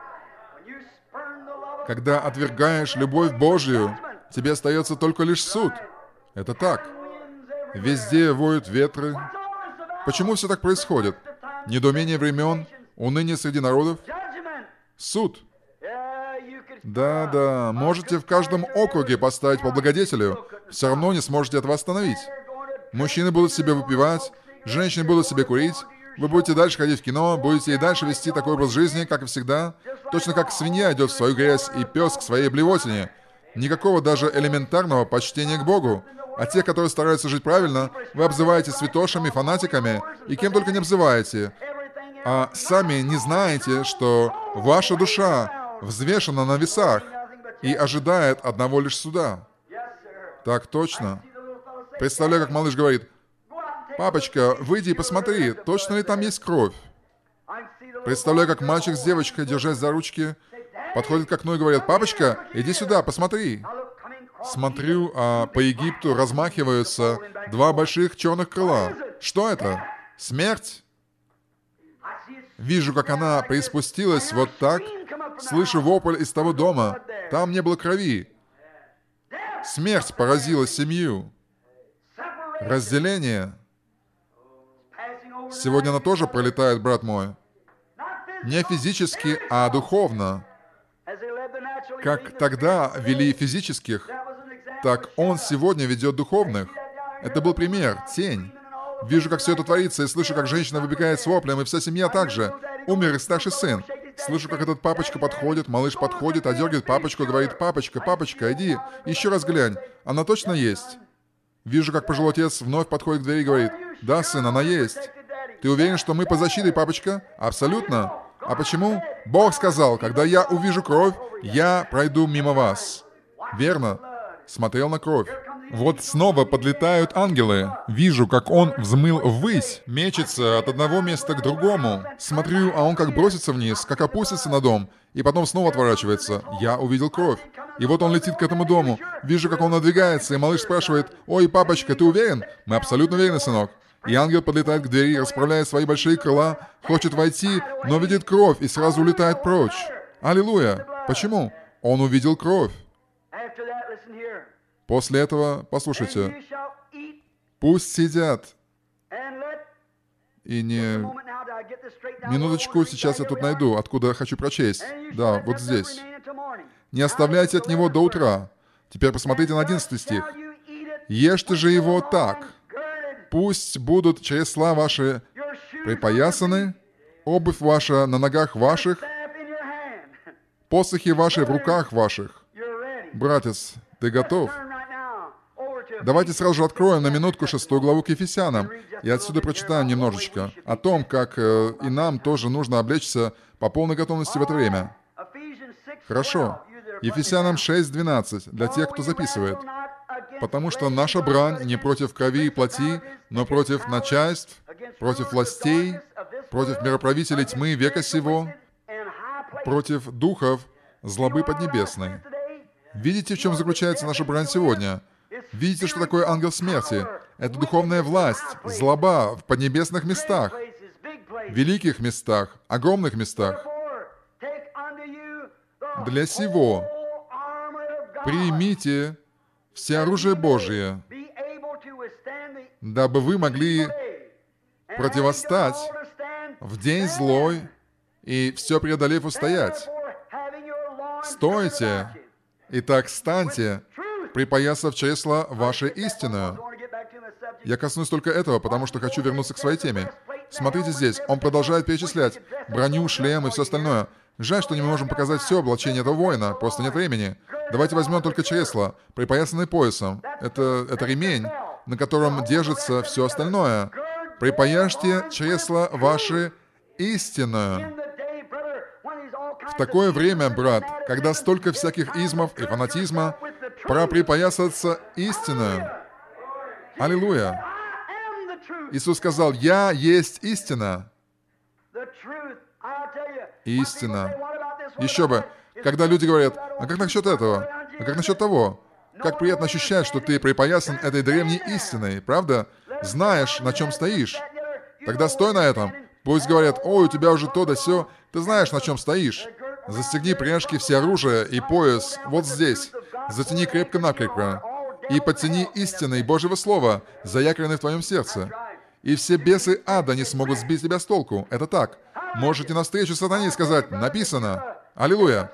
Когда отвергаешь любовь Божью, тебе остается только лишь суд. Это так. Везде воют ветры. Почему все так происходит? Недоумение времен, уныние среди народов. Суд. Да, да, можете в каждом округе поставить по благодетелю, все равно не сможете этого остановить. Мужчины будут себе выпивать, женщины будут себе курить, вы будете дальше ходить в кино, будете и дальше вести такой образ жизни, как и всегда, точно как свинья идет в свою грязь и пес к своей блевотине. Никакого даже элементарного почтения к Богу. А те, которые стараются жить правильно, вы обзываете святошами, фанатиками и кем только не обзываете. А сами не знаете, что ваша душа взвешена на весах и ожидает одного лишь суда. Так точно. Представляю, как малыш говорит: «Папочка, выйди и посмотри, точно ли там есть кровь?» Представляю, как мальчик с девочкой, держась за ручки, подходит к окну и говорит: «Папочка, иди сюда, посмотри». Смотрю, а по Египту размахиваются два больших черных крыла. Что это? Смерть? Вижу, как она приспустилась вот так. Слышу вопль из того дома. Там не было крови. Смерть поразила семью. Разделение. Сегодня она тоже пролетает, брат мой. Не физически, а духовно. Как тогда вели физических, так он сегодня ведет духовных. Это был пример, тень. Вижу, как все это творится, и слышу, как женщина выбегает с воплем, и вся семья также. Умер их старший сын. Слышу, как этот папочка подходит, малыш подходит, одергивает папочку, говорит: «Папочка, папочка, иди, еще раз глянь, она точно есть?» Вижу, как пожилой отец вновь подходит к двери и говорит: «Да, сын, она есть. Ты уверен, что мы под защитой, папочка?» «Абсолютно. А почему?» «Бог сказал, когда я увижу кровь, я пройду мимо вас». Верно. Смотрел на кровь. Вот снова подлетают ангелы. Вижу, как он взмыл ввысь, мечется от одного места к другому. Смотрю, а он как бросится вниз, как опустится на дом, и потом снова отворачивается. Я увидел кровь. И вот он летит к этому дому. Вижу, как он надвигается, и малыш спрашивает: «Ой, папочка, ты уверен?» «Мы абсолютно уверены, сынок». И ангел подлетает к двери, расправляет свои большие крыла, хочет войти, но видит кровь и сразу улетает прочь. Аллилуйя! Почему? Он увидел кровь. После этого, послушайте, пусть сидят. И не... Минуточку, сейчас я тут найду, откуда хочу прочесть. Да, вот здесь. «Не оставляйте от него до утра». Теперь посмотрите на одиннадцатый стих. «Ешьте же его так. Пусть будут чресла ваши припоясаны, обувь ваша на ногах ваших, посохи ваши в руках ваших». Братец, ты готов? Давайте сразу же откроем на минутку шестую главу к Ефесянам. И отсюда прочитаем немножечко о том, как э, и нам тоже нужно облечься по полной готовности в это время. Хорошо. Ефесянам шесть двенадцать, для тех, кто записывает. «Потому что наша брань не против крови и плоти, но против начальств, против властей, против мироправителей тьмы века сего, против духов злобы поднебесной». Видите, в чем заключается наша брань сегодня? Видите, что такое ангел смерти? Это духовная власть, злоба в поднебесных местах, великих местах, огромных местах. Для сего примите все оружие Божие, дабы вы могли противостать в день злой и все преодолев устоять. Стойте, итак станьте, припоясав чресла ваше истинное. Я коснусь только этого, потому что хочу вернуться к своей теме. Смотрите здесь, он продолжает перечислять броню, шлем и все остальное. Жаль, что не можем показать все облачение этого воина, просто нет времени. Давайте возьмем только чресла, припоясанные поясом. Это, это ремень, на котором держится все остальное. Припояжьте чресла ваши истинное. В такое время, брат, когда столько всяких измов и фанатизма, пора припоясаться истинное. Аллилуйя. Иисус сказал: «Я есть истина». Истина. Еще бы, когда люди говорят: «А как насчет этого? А как насчет того?» Как приятно ощущать, что ты припоясан этой древней истиной, правда? Знаешь, на чем стоишь. Тогда стой на этом. Пусть говорят: «Ой, у тебя уже то да сё». Ты знаешь, на чем стоишь. Застегни пряжки, все оружие и пояс вот здесь. Затяни крепко-накрепко. И подтяни истины Божьего Слова, заякоренное в твоем сердце. И все бесы ада не смогут сбить тебя с толку. Это так. Можете навстречу сатане сказать: «Написано». Аллилуйя.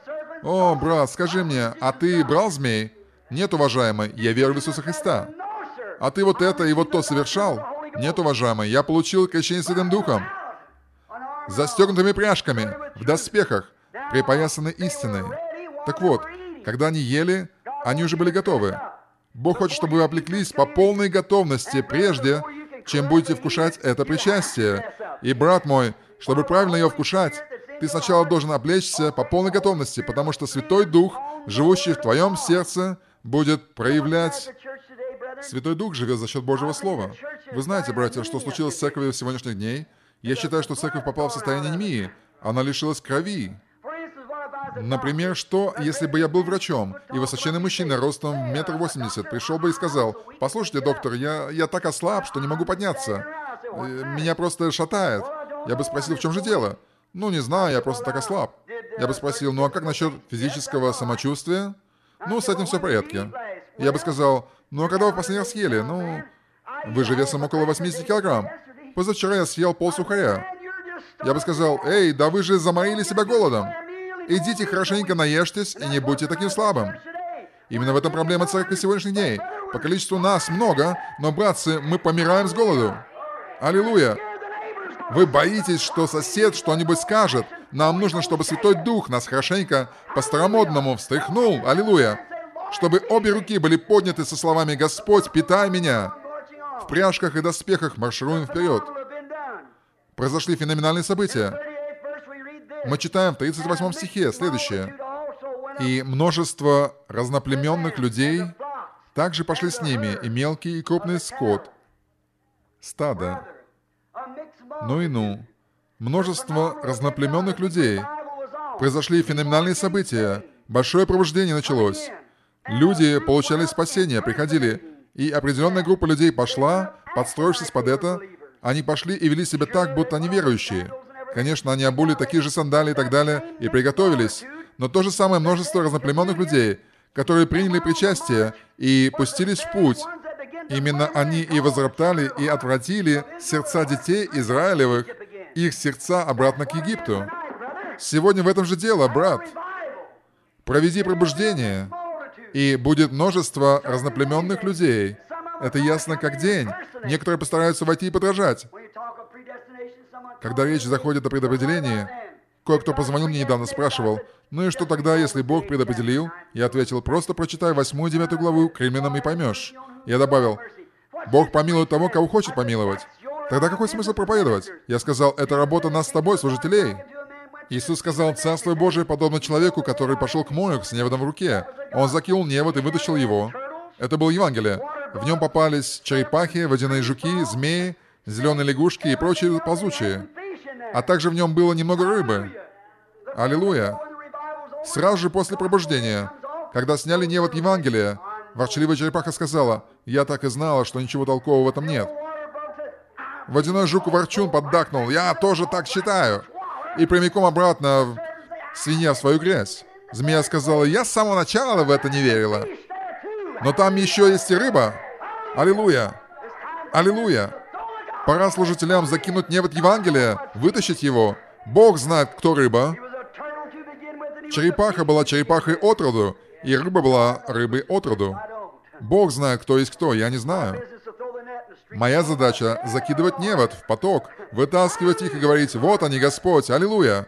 О, брат, скажи мне, а ты брал змей? Нет, уважаемый, я верю в Иисуса Христа. А ты вот это и вот то совершал? Нет, уважаемый, я получил крещение Святым Духом. С застегнутыми пряжками, в доспехах, припоясаны истиной. Так вот, когда они ели, они уже были готовы. Бог хочет, чтобы вы облеклись по полной готовности, прежде чем будете вкушать это причастие. И, брат мой, чтобы правильно ее вкушать, ты сначала должен облечься по полной готовности, потому что Святой Дух, живущий в твоем сердце, будет проявлять... Святой Дух живет за счет Божьего Слова. Вы знаете, братья, что случилось с церковью сегодняшних дней? Я считаю, что церковь попала в состояние анемии. Она лишилась крови. Например, что, если бы я был врачом, и высоченный мужчина ростом в метр восемьдесят пришел бы и сказал: «Послушайте, доктор, я, я так ослаб, что не могу подняться. Меня просто шатает». Я бы спросил, в чем же дело? «Ну, не знаю, я просто так ослаб». Я бы спросил: «Ну, а как насчет физического самочувствия?» «Ну, с этим все в порядке». Я бы сказал: «Ну, а когда вы в последний раз съели? Ну, вы же весом около восемьдесят килограмм. Позавчера я съел полсухаря». Я бы сказал: «Эй, да вы же заморили себя голодом. Идите хорошенько наешьтесь и не будьте таким слабым». Именно в этом проблема церкви сегодняшних дней. По количеству нас много, но, братцы, мы помираем с голоду. Аллилуйя! Вы боитесь, что сосед что-нибудь скажет. Нам нужно, чтобы Святой Дух нас хорошенько по-старомодному встряхнул. Аллилуйя! Чтобы обе руки были подняты со словами: «Господь, питай меня». В пряжках и доспехах маршируем вперед. Произошли феноменальные события. Мы читаем в тридцать восьмом стихе следующее. «И множество разноплеменных людей также пошли с ними, и мелкий, и крупный скот, стадо». Ну и ну. Множество разноплеменных людей. Произошли феноменальные события. Большое пробуждение началось. Люди получали спасение, приходили. И определенная группа людей пошла, подстроившись под это. Они пошли и вели себя так, будто они верующие. Конечно, они обули такие же сандалии и так далее, и приготовились. Но то же самое множество разноплеменных людей, которые приняли причастие и пустились в путь. Именно они и возроптали, и отвратили сердца детей Израилевых, их сердца обратно к Египту. Сегодня в этом же дело, брат. Проведи пробуждение, и будет множество разноплеменных людей. Это ясно как день. Некоторые постараются войти и подражать. Когда речь заходит о предопределении, кое-кто позвонил мне недавно, спрашивал: «Ну и что тогда, если Бог предопределил?» Я ответил: «Просто прочитай восьмую и девятую главу к Римлянам и поймешь». Я добавил: «Бог помилует того, кого хочет помиловать». Тогда какой смысл проповедовать? Я сказал: «Это работа нас с тобой, служителей». Иисус сказал: «Царство Божие подобно человеку, который пошел к морю с неводом в руке. Он закинул невод и вытащил его». Это было Евангелие. В нем попались черепахи, водяные жуки, змеи, зеленые лягушки и прочие ползучие. А также в нем было немного рыбы. Аллилуйя! Сразу же после пробуждения, когда сняли невод Евангелия, ворчливая черепаха сказала: «Я так и знала, что ничего толкового в этом нет». Водяной жук-ворчун поддакнул: «Я тоже так считаю». И прямиком обратно свинья в свою грязь. Змея сказала: «Я с самого начала в это не верила». Но там еще есть и рыба. Аллилуйя! Аллилуйя! Пора служителям закинуть невод Евангелия, вытащить его. Бог знает, кто рыба. Черепаха была черепахой отроду, и рыба была рыбой отроду. Бог знает, кто есть кто, я не знаю. Моя задача — закидывать невод в поток, вытаскивать их и говорить: «Вот они, Господь! Аллилуйя!»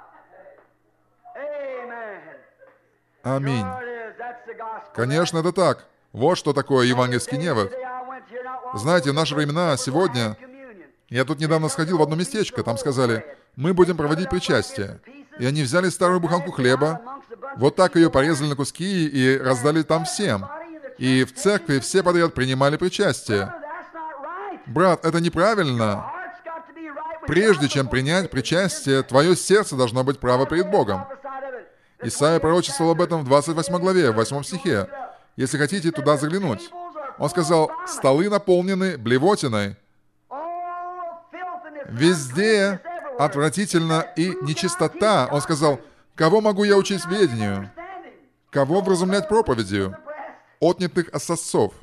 Аминь. Конечно, это так. Вот что такое евангельский невод. Знаете, в наши времена, сегодня, я тут недавно сходил в одно местечко, там сказали: «Мы будем проводить причастие». И они взяли старую буханку хлеба, вот так ее порезали на куски и раздали там всем. И в церкви все подряд принимали причастие. Брат, это неправильно. Прежде чем принять причастие, твое сердце должно быть право перед Богом. Исайя пророчествовал об этом в двадцать восьмой главе, в восьмом стихе. Если хотите туда заглянуть. Он сказал: «Столы наполнены блевотиной. Везде отвратительно и нечистота». Он сказал: «Кого могу я учить ведению? Кого вразумлять проповедью? Отнятых от сосцов».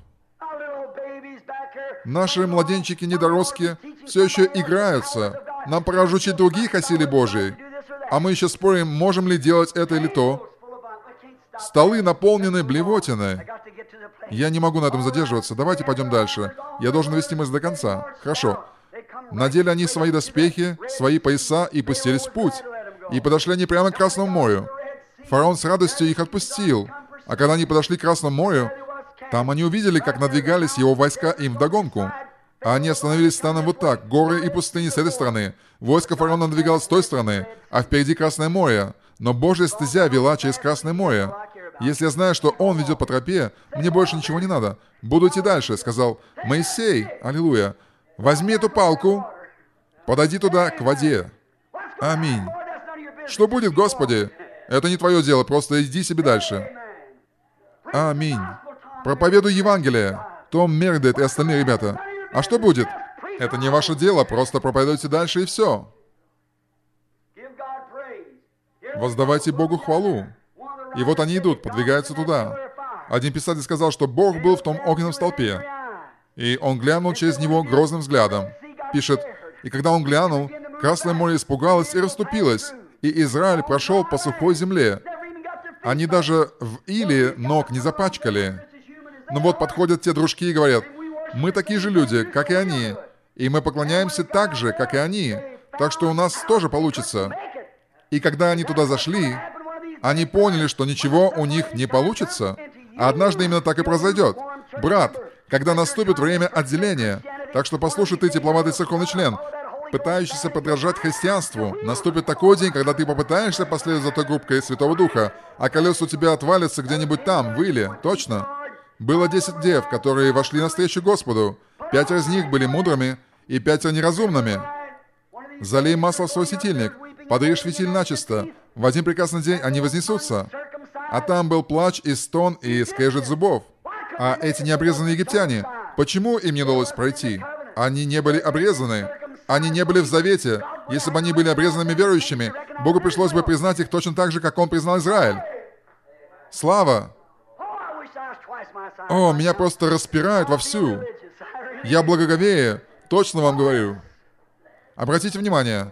Наши младенчики-недоростки все еще играются. Нам пора учить других о силе Божьей. А мы еще спорим, можем ли делать это или то. Столы наполнены блевотиной. Я не могу на этом задерживаться. Давайте пойдем дальше. Я должен вести мысль до конца. Хорошо. Надели они свои доспехи, свои пояса и пустились в путь. И подошли они прямо к Красному морю. Фараон с радостью их отпустил. А когда они подошли к Красному морю, там они увидели, как надвигались его войска им вдогонку. А они остановились станом вот так. Горы и пустыни с этой стороны. Войско фараона надвигалось с той стороны, а впереди Красное море. Но Божья стезя вела через Красное море. Если я знаю, что Он ведет по тропе, мне больше ничего не надо. Буду идти дальше, сказал Моисей, аллилуйя. Возьми эту палку, подойди туда, к воде. Аминь. Что будет, Господи? Это не твое дело, просто иди себе дальше. Аминь. Проповедуй Евангелие. Том Мердет и остальные ребята. А что будет? Это не ваше дело, просто проповедуйте дальше и все. Воздавайте Богу хвалу. И вот они идут, подвигаются туда. Один писатель сказал, что Бог был в том огненном столпе. И он глянул через него грозным взглядом. Пишет, и когда он глянул, Красное море испугалось и расступилось, и Израиль прошел по сухой земле. Они даже в иле ног не запачкали. Но вот подходят те дружки и говорят, мы такие же люди, как и они, и мы поклоняемся так же, как и они, так что у нас тоже получится. И когда они туда зашли, они поняли, что ничего у них не получится. А однажды именно так и произойдет. Брат, когда наступит время отделения, так что послушай ты, тепловатый церковный член, пытающийся подражать христианству, наступит такой день, когда ты попытаешься последовать за той группкой Святого Духа, а колеса у тебя отвалятся где-нибудь там, в иле, точно? Было десять дев, которые вошли навстречу Господу. Пятеро из них были мудрыми и пятеро неразумными. Залей масло в свой светильник, подрежь фитиль начисто. В один прекрасный день они вознесутся. А там был плач и стон и скрежет зубов. А эти необрезанные египтяне, почему им не удалось пройти? Они не были обрезаны. Они не были в завете. Если бы они были обрезанными верующими, Богу пришлось бы признать их точно так же, как Он признал Израиль. Слава! О, меня просто распирают вовсю. Я благоговею, точно вам говорю. Обратите внимание.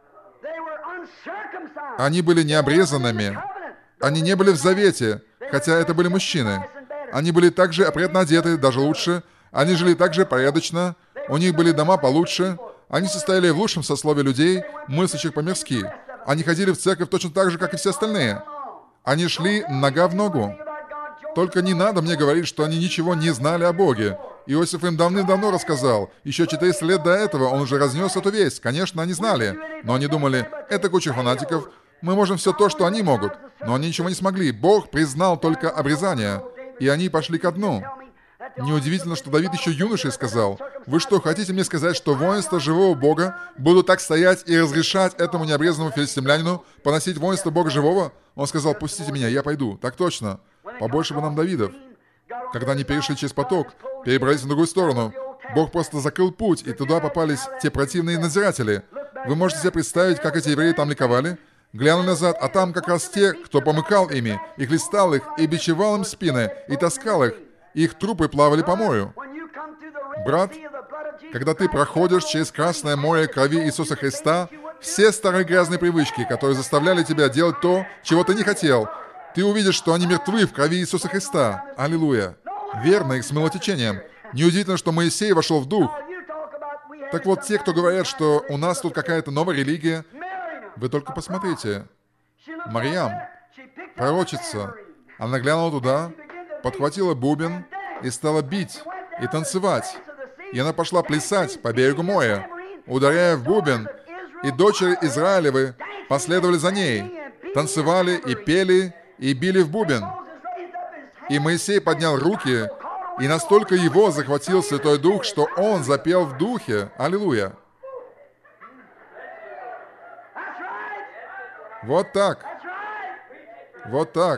Они были необрезанными. Они не были в завете, хотя это были мужчины. Они были также опрятно одеты, даже лучше. Они жили также порядочно. У них были дома получше. Они состояли в лучшем сословии людей, мыслящих по-мирски. Они ходили в церковь точно так же, как и все остальные. Они шли нога в ногу. Только не надо мне говорить, что они ничего не знали о Боге. Иосиф им давным-давно рассказал. Еще четыреста лет до этого он уже разнес эту весть. Конечно, они знали. Но они думали, это куча фанатиков. Мы можем все то, что они могут. Но они ничего не смогли. Бог признал только обрезание. И они пошли ко дну. Неудивительно, что Давид еще юношей сказал, «Вы что, хотите мне сказать, что воинство живого Бога будут так стоять и разрешать этому необрезанному филистимлянину поносить воинство Бога живого?» Он сказал, «Пустите меня, я пойду». Так точно. Побольше бы нам Давидов. Когда они перешли через поток, перебрались на другую сторону, Бог просто закрыл путь, и туда попались те противные надзиратели. Вы можете себе представить, как эти евреи там ликовали? Глянули назад, а там как раз те, кто помыкал ими, и хлестал их, и бичевал им спины, и таскал их. Их трупы плавали по морю. Брат, когда ты проходишь через Красное море крови Иисуса Христа, все старые грязные привычки, которые заставляли тебя делать то, чего ты не хотел, ты увидишь, что они мертвы в крови Иисуса Христа. Аллилуйя. Верно, их смыло течением. Неудивительно, что Моисей вошел в дух. Так вот, те, кто говорят, что у нас тут какая-то новая религия, вы только посмотрите. Марьям, пророчица, она глянула туда, подхватила бубен и стала бить и танцевать. И она пошла плясать по берегу моря, ударяя в бубен, и дочери Израилевы последовали за ней, танцевали и пели, и били в бубен. И Моисей поднял руки, и настолько его захватил Святой Дух, что он запел в духе. Аллилуйя. Вот так. Вот так.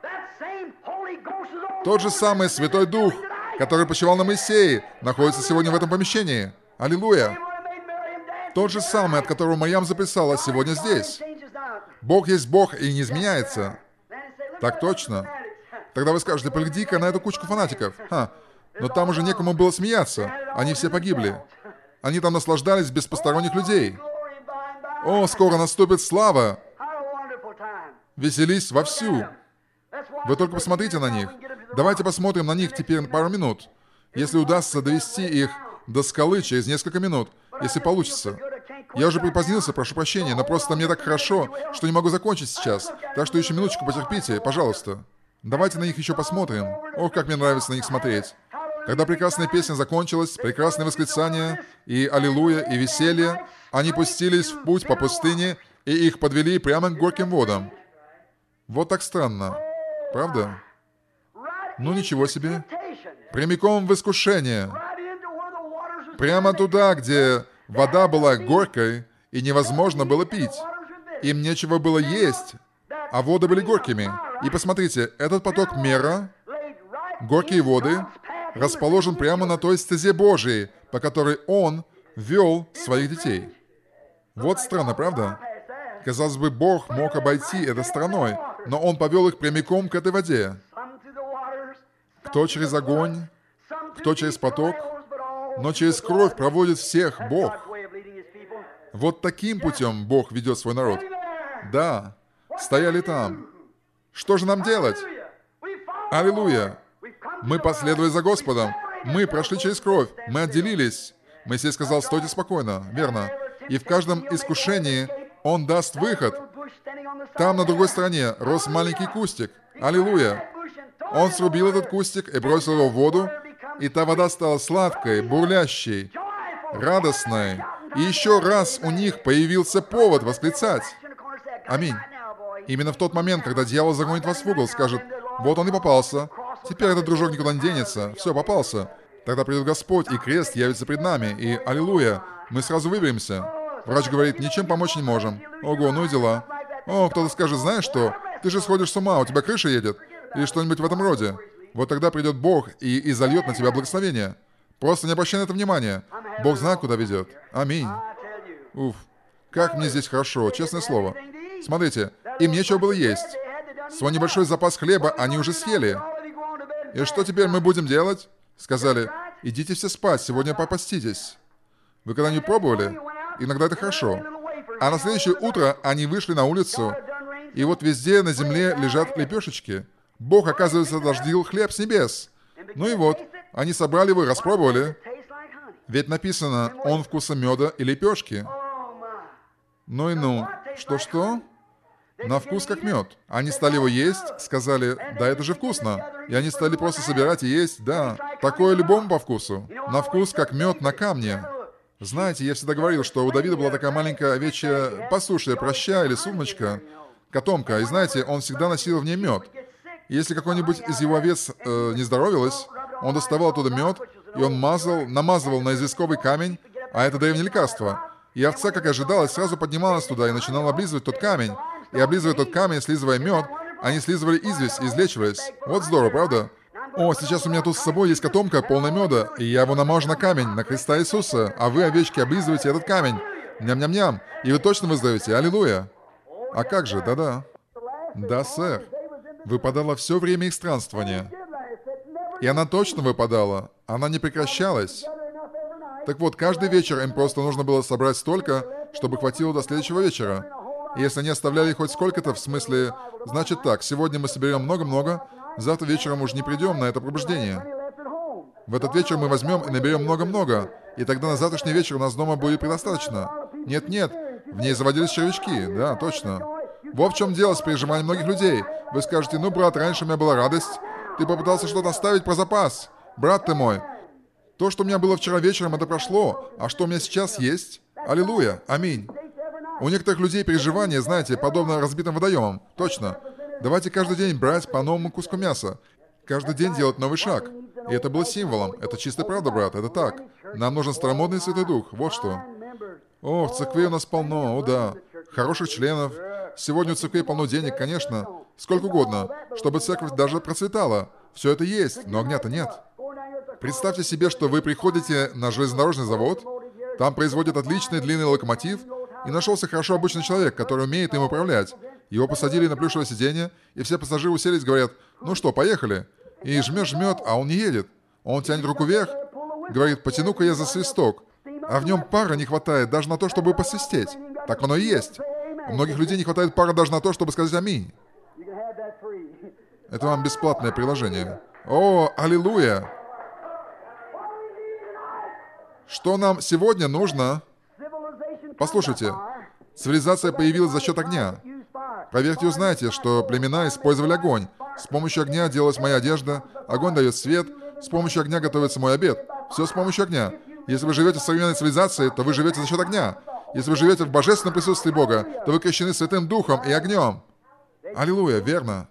Тот же самый Святой Дух, который почивал на Моисее, находится сегодня в этом помещении. Аллилуйя. Тот же самый, от которого Марьям записала, сегодня здесь. Бог есть Бог и не изменяется. Так точно. Тогда вы скажете, погляди-ка на эту кучку фанатиков. Ха. Но там уже некому было смеяться. Они все погибли. Они там наслаждались без посторонних людей. О, скоро наступит слава. Веселись вовсю. Вы только посмотрите на них. Давайте посмотрим на них теперь пару минут. Если удастся довести их до скалы через несколько минут, если получится. Я уже припозднился, прошу прощения, но просто мне так хорошо, что не могу закончить сейчас. Так что еще минуточку потерпите, пожалуйста. Давайте на них еще посмотрим. Ох, как мне нравится на них смотреть. Когда прекрасная песня закончилась, прекрасное восклицание, и аллилуйя, и веселье, они пустились в путь по пустыне, и их подвели прямо к горьким водам. Вот так странно. Правда? Ну ничего себе. Прямиком в искушение. Прямо туда, где вода была горькой, и невозможно было пить. Им нечего было есть, а воды были горькими. И посмотрите, этот поток Мера, горькие воды, расположен прямо на той стезе Божией, по которой Он вел своих детей. Вот странно, правда? Казалось бы, Бог мог обойти это стороной, но Он повел их прямиком к этой воде. Кто через огонь, кто через поток, но через кровь проводит всех Бог. Вот таким путем Бог ведет свой народ. Да, стояли там. Что же нам делать? Аллилуйя! Мы последовали за Господом. Мы прошли через кровь. Мы отделились. Моисей сказал, стойте спокойно. Верно. И в каждом искушении Он даст выход. Там, на другой стороне, рос маленький кустик. Аллилуйя! Он срубил этот кустик и бросил его в воду, и та вода стала сладкой, бурлящей, радостной. И еще раз у них появился повод восклицать. Аминь. Именно в тот момент, когда дьявол загонит вас в угол, скажет, вот он и попался. Теперь этот дружок никуда не денется. Все, попался. Тогда придет Господь, и крест явится пред нами. И, аллилуйя, мы сразу выберемся. Врач говорит, ничем помочь не можем. Ого, ну и дела. О, кто-то скажет, знаешь что, ты же сходишь с ума, у тебя крыша едет. Или что-нибудь в этом роде. Вот тогда придет Бог и, и зальет на тебя благословение. Просто не обращай на это внимания. Бог знает, куда ведет. Аминь. Уф, как мне здесь хорошо, честное слово. Смотрите, им нечего было есть. Свой небольшой запас хлеба они уже съели. И что теперь мы будем делать? Сказали, идите все спать, сегодня попаститесь. Вы когда-нибудь пробовали? Иногда это хорошо. А на следующее утро они вышли на улицу, и вот везде на земле лежат лепешечки. Бог, оказывается, дождил хлеб с небес. Ну и вот, они собрали его и распробовали. Ведь написано, он вкуса меда и лепешки. Ну и ну, что-что? На вкус как мед. Они стали его есть, сказали, да это же вкусно. И они стали просто собирать и есть, да. Такое любому по вкусу. На вкус как мед на камне. Знаете, я всегда говорил, что у Давида была такая маленькая овечья пастушья проща или сумочка, котомка. И знаете, он всегда носил в ней мед. И если какой-нибудь из его овец э, не здоровилось, он доставал оттуда мед, и он мазал, намазывал на известковый камень, а это древнее лекарство. И овца, как и ожидалось, сразу поднималась туда и начинала облизывать тот камень. И облизывая тот камень, слизывая мед, они слизывали известь и излечивались. Вот здорово, правда? О, сейчас у меня тут с собой есть котомка, полная меда, и я его намажу на камень, на креста Иисуса, а вы, овечки, облизываете этот камень. Ням-ням-ням. И вы точно выздоровеете. Аллилуйя. А как же, да-да. Да, сэр. Выпадало все время их странствования. И она точно выпадала. Она не прекращалась. Так вот, каждый вечер им просто нужно было собрать столько, чтобы хватило до следующего вечера. И если они оставляли хоть сколько-то, в смысле, значит так, сегодня мы соберем много-много, завтра вечером уже не придем на это пробуждение. В этот вечер мы возьмем и наберем много-много, и тогда на завтрашний вечер у нас дома будет предостаточно. Нет-нет, в ней заводились червячки, да, точно. Вот в чем дело с переживанием многих людей. Вы скажете, ну, брат, раньше у меня была радость, ты попытался что-то оставить про запас. Брат ты мой, то, что у меня было вчера вечером, это прошло, а что у меня сейчас есть? Аллилуйя, аминь. У некоторых людей переживания, знаете, подобно разбитым водоемам. Точно. Давайте каждый день брать по новому куску мяса. Каждый день делать новый шаг. И это было символом. Это чистая правда, брат, это так. Нам нужен старомодный Святой Дух, вот что. О, в церкви у нас полно, о да. Хороших членов. Сегодня у церкви полно денег, конечно. Сколько угодно. Чтобы церковь даже процветала. Все это есть, но огня-то нет. Представьте себе, что вы приходите на железнодорожный завод, там производят отличный длинный локомотив, и нашелся хорошо обученный человек, который умеет им управлять. Его посадили на плюшевое сиденье, и все пассажиры уселись и говорят, ну что, поехали. И жмет-жмет, а он не едет. Он тянет руку вверх, говорит, потяну-ка я за свисток. А в нем пара не хватает даже на то, чтобы посвистеть. Так оно и есть. У многих людей не хватает пара даже на то, чтобы сказать «Аминь». Это вам бесплатное приложение. О, аллилуйя! Что нам сегодня нужно? Послушайте, цивилизация появилась за счет огня. Проверьте и узнаете, что племена использовали огонь. С помощью огня делалась моя одежда, огонь дает свет, с помощью огня готовится мой обед. Все с помощью огня. Если вы живете в современной цивилизации, то вы живете за счет огня. Если вы живете в божественном присутствии Бога, то вы крещены Святым Духом и огнем. Аллилуйя, верно.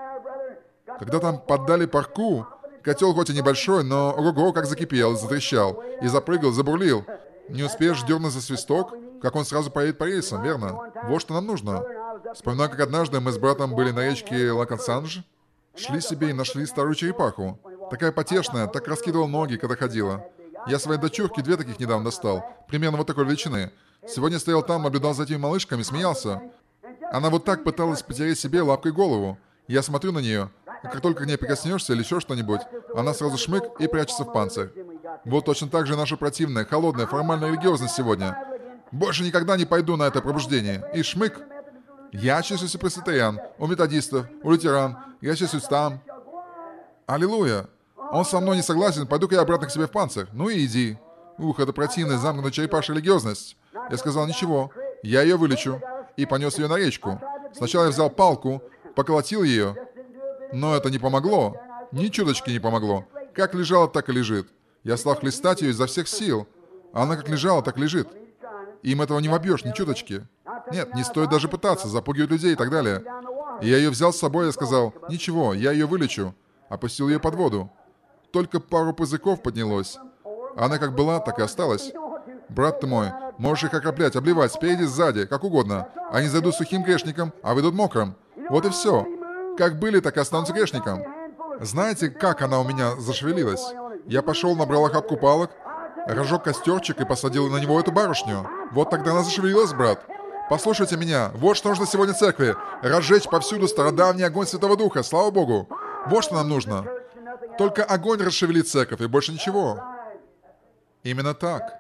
Когда там поддали парку, котел хоть и небольшой, но ого, как закипел, затрещал, и запрыгал, забурлил. Не успеешь дернуть за свисток, как он сразу поедет по рельсам, верно? Вот что нам нужно. Вспоминаю, как однажды мы с братом были на речке Лакансанж, шли себе и нашли старую черепаху. Такая потешная, так раскидывала ноги, когда ходила. Я своей дочурке две таких недавно достал, примерно вот такой величины. Сегодня стоял там, наблюдал за этими малышками, смеялся. Она вот так пыталась потереть себе лапкой голову. Я смотрю на нее, и как только к ней прикоснешься или еще что-нибудь, она сразу шмык и прячется в панцирь. Вот точно так же наша противная, холодная, формальная религиозность сегодня. Больше никогда не пойду на это пробуждение. И шмык. Я числюсь у пресвитериан, у методистов, у лютеран. Я числюсь там. Аллилуйя. Он со мной не согласен, пойду-ка я обратно к себе в панцирь. Ну и иди. Ух, это противная, замкнутая черепашья религиозность. Я сказал, ничего, я ее вылечу. И понес ее на речку. Сначала я взял палку, поколотил ее. Но это не помогло. Ни чуточки не помогло. Как лежала, так и лежит. Я стал хлестать ее изо всех сил. А она как лежала, так лежит. Им этого не вобьешь, ни чуточки. Нет, не стоит даже пытаться, запугивать людей и так далее. И я ее взял с собой и сказал, ничего, я ее вылечу. Опустил ее под воду. Только пару пузырьков поднялось. Она как была, так и осталась. Брат ты мой, можешь их окроплять, обливать, спереди, сзади, как угодно. Они зайдут сухим грешником, а выйдут мокрым. Вот и все. Как были, так и останутся грешником. Знаете, как она у меня зашевелилась? Я пошел, набрал охапку палок, разжег костерчик и посадил на него эту барышню. Вот тогда она зашевелилась, брат. Послушайте меня, вот что нужно сегодня церкви. Разжечь повсюду стародавний огонь Святого Духа, слава Богу. Вот что нам нужно. Только огонь расшевелит церковь, и больше ничего. Именно так.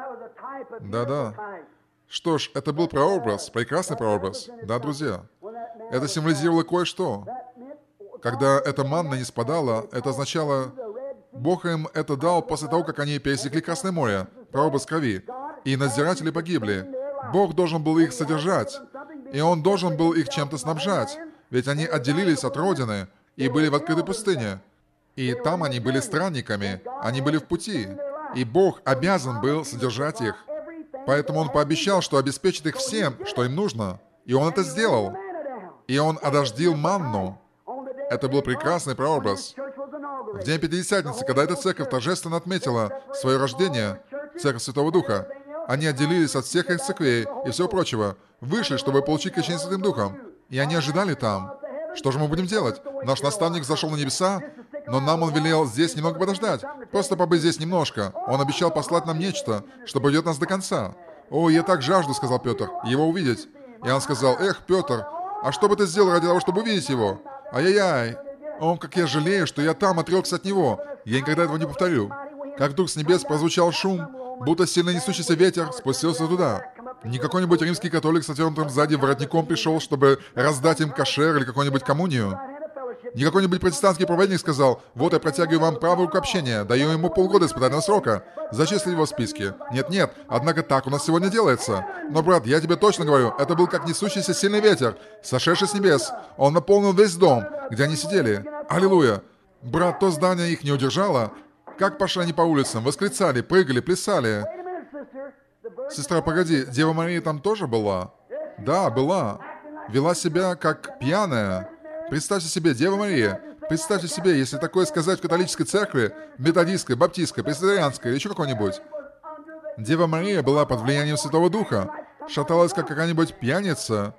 Да-да. Что ж, это был прообраз, прекрасный прообраз. Да, друзья. Это символизировало кое-что. Когда эта манна не спадала, это означало, Бог им это дал после того, как они пересекли Красное море, прообраз крови, и надзиратели погибли. Бог должен был их содержать, и Он должен был их чем-то снабжать, ведь они отделились от Родины и были в открытой пустыне. И там они были странниками, они были в пути, и Бог обязан был содержать их. Поэтому Он пообещал, что обеспечит их всем, что им нужно, и Он это сделал. И Он одождил манну. Это был прекрасный прообраз. В день Пятидесятницы, когда эта церковь торжественно отметила свое рождение, церковь Святого Духа, они отделились от всех их церквей и всего прочего, вышли, чтобы получить крещение Святым Духом. И они ожидали там. Что же мы будем делать? Наш наставник зашел на небеса, но нам он велел здесь немного подождать, просто побыть здесь немножко. Он обещал послать нам нечто, что поведет нас до конца. «О, я так жажду», — сказал Петр, — «его увидеть». И он сказал, «Эх, Петр, а что бы ты сделал ради того, чтобы увидеть его? Ай-яй-яй! О, как я жалею, что я там отрекся от него. Я никогда этого не повторю». Как вдруг с небес прозвучал шум, будто сильно несущийся ветер спустился туда. Не какой-нибудь римский католик с отвернутым сзади воротником пришел, чтобы раздать им кошер или какую-нибудь коммунию. Не какой-нибудь протестантский проповедник сказал, «Вот я протягиваю вам правую руку общения, даю ему полгода испытательного срока, зачислить его в списке». Нет-нет, однако так у нас сегодня делается. Но, брат, я тебе точно говорю, это был как несущийся сильный ветер, сошедший с небес. Он наполнил весь дом, где они сидели. Аллилуйя! Брат, то здание их не удержало. Как пошли они по улицам, восклицали, прыгали, плясали. Сестра, погоди, Дева Мария там тоже была? Да, была. Вела себя как пьяная. Представьте себе, Дева Мария, представьте себе, если такое сказать в католической церкви, методистской, баптистской, пресвитерианской или еще какой-нибудь. Дева Мария была под влиянием Святого Духа, шаталась, как какая-нибудь пьяница.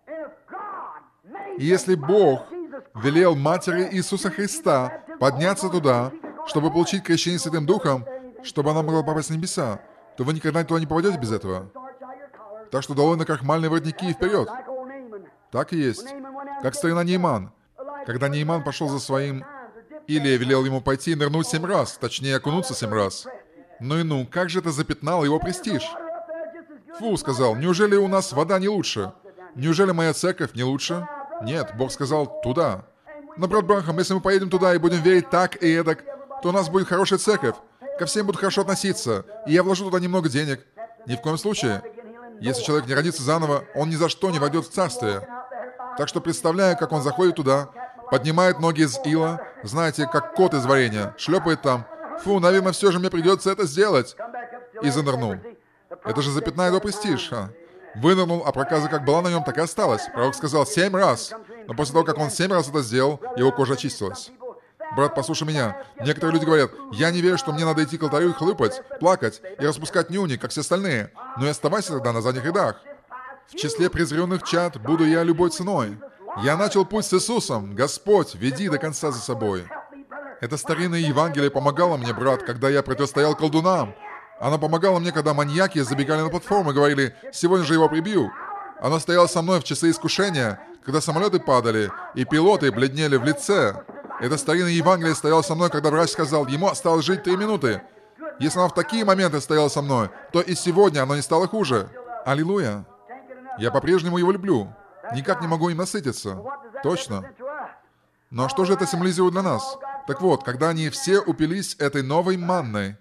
И если Бог велел Матери Иисуса Христа подняться туда, чтобы получить крещение Святым Духом, чтобы она могла попасть на небеса, то вы никогда туда не попадете без этого. Так что долой на крахмальные воротники и вперед. Так и есть. Как старина Нейман. Когда Нейман пошел за своим, Илия велел ему пойти и нырнуть семь раз, точнее окунуться семь раз. Ну и ну, как же это запятнало его престиж? Фу, сказал, неужели у нас вода не лучше? Неужели моя церковь не лучше? Нет, Бог сказал, туда. Но, брат Брахам, если мы поедем туда и будем верить так и эдак, то у нас будет хорошая церковь, ко всем будут хорошо относиться, и я вложу туда немного денег. Ни в коем случае. Если человек не родится заново, он ни за что не войдет в царствие. Так что представляю, как он заходит туда, поднимает ноги из ила, знаете, как кот из варенья, шлепает там. Фу, наверное, все же мне придется это сделать. И занырнул. Это же запятнает его престиж. А? Вынырнул, а проказа как была на нем, так и осталась. Пророк сказал семь раз. Но после того, как он семь раз это сделал, его кожа очистилась. Брат, послушай меня. Некоторые люди говорят, я не верю, что мне надо идти к алтарю и хлыпать, плакать и распускать нюни, как все остальные. Но и оставайся тогда на задних рядах. В числе презренных чад буду я любой ценой. Я начал путь с Иисусом. Господь, веди до конца за собой. Это старинное Евангелие помогало мне, брат, когда я противостоял колдунам. Оно помогало мне, когда маньяки забегали на платформу и говорили, сегодня же его прибью. Оно стояло со мной в часы искушения, когда самолеты падали, и пилоты бледнели в лице. Это старинное Евангелие стояло со мной, когда врач сказал, ему осталось жить три минуты. Если оно в такие моменты стояло со мной, то и сегодня оно не стало хуже. Аллилуйя. Я по-прежнему его люблю. Никак не могу им насытиться. Точно. Но что же это символизирует для нас? Так вот, когда они все упились этой новой манной.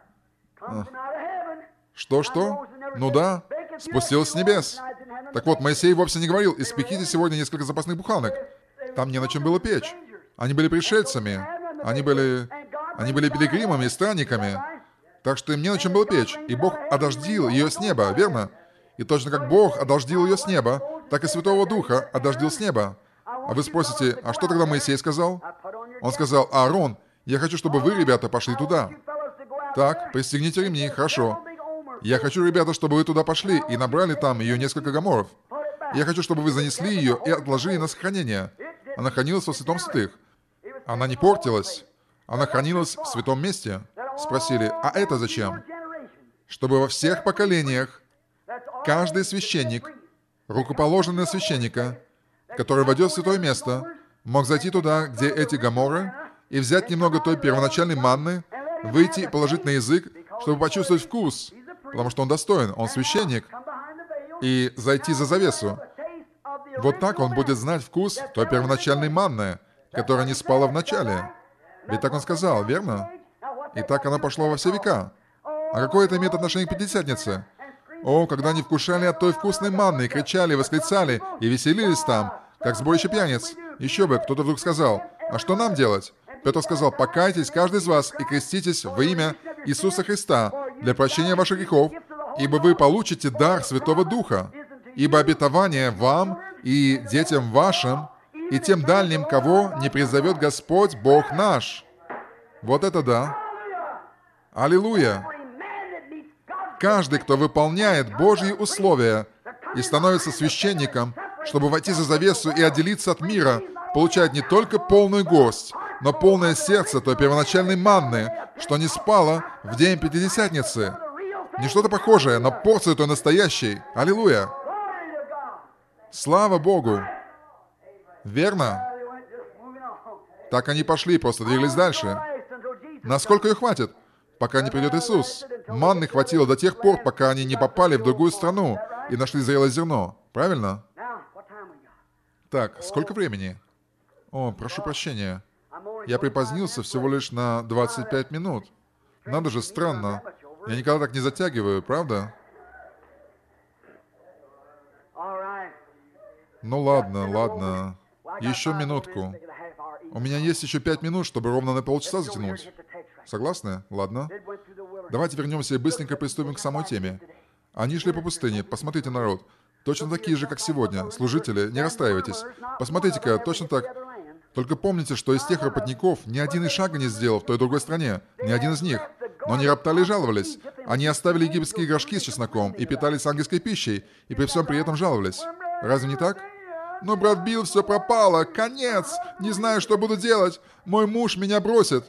Что-что? Ну да, спустилась с небес. Так вот, Моисей вовсе не говорил, испеките сегодня несколько запасных буханок. Там не на чем было печь. Они были пришельцами. Они были... Они были пилигримами и странниками. Так что им не на чем было печь. И Бог одождил ее с неба, верно? И точно как Бог одождил ее с неба, так и Святого Духа одождил с неба. А вы спросите, а что тогда Моисей сказал? Он сказал, Аарон, я хочу, чтобы вы, ребята, пошли туда. Так, пристегните ремни, хорошо. Я хочу, ребята, чтобы вы туда пошли и набрали там ее несколько гоморов. Я хочу, чтобы вы занесли ее и отложили на сохранение. Она хранилась во святом святых. Она не портилась. Она хранилась в святом месте. Спросили, а это зачем? Чтобы во всех поколениях каждый священник, рукоположенный на священника, который войдет в святое место, мог зайти туда, где эти гоморы, и взять немного той первоначальной манны, выйти и положить на язык, чтобы почувствовать вкус, потому что он достоин, он священник, и зайти за завесу. Вот так он будет знать вкус той первоначальной манны, которая не спала в начале. Ведь так он сказал, верно? И так она пошла во все века. А какое это имеет отношение к Пятидесятнице? О, когда они вкушали от той вкусной манны, и кричали, восклицали, и веселились там, как сборище пьяниц. Еще бы, кто-то вдруг сказал, а что нам делать? Петр сказал, покайтесь, каждый из вас, и креститесь во имя Иисуса Христа для прощения ваших грехов, ибо вы получите дар Святого Духа, ибо обетование вам и детям вашим, и тем дальним, кого не призовет Господь Бог наш. Вот это да. Аллилуйя. Каждый, кто выполняет Божьи условия и становится священником, чтобы войти за завесу и отделиться от мира, получает не только полную горсть, но полное сердце той первоначальной манны, что не спало в день Пятидесятницы. Не что-то похожее, но порцию той настоящей. Аллилуйя! Слава Богу! Верно? Так они пошли, просто двигались дальше. Насколько их хватит? Пока не придет Иисус. Манны хватило до тех пор, пока они не попали в другую страну и нашли зрелое зерно. Правильно? Так, сколько времени? О, прошу прощения. Я припозднился всего лишь на двадцать пять минут. Надо же, странно. Я никогда так не затягиваю, правда? Ну ладно, ладно. Еще минутку. У меня есть еще пять минут, чтобы ровно на полчаса затянуть. Согласны? Ладно. Давайте вернемся и быстренько приступим к самой теме. Они шли по пустыне. Посмотрите, народ. Точно такие же, как сегодня. Служители, не расстраивайтесь. Посмотрите-ка, точно так. Только помните, что из тех работников ни один и шага не сделал в той другой стране. Ни один из них. Но они роптали и жаловались. Они оставили египетские горшки с чесноком и питались ангельской пищей, и при всем при этом жаловались. Разве не так? Но брат Билл, все пропало. Конец. Не знаю, что буду делать. Мой муж меня бросит.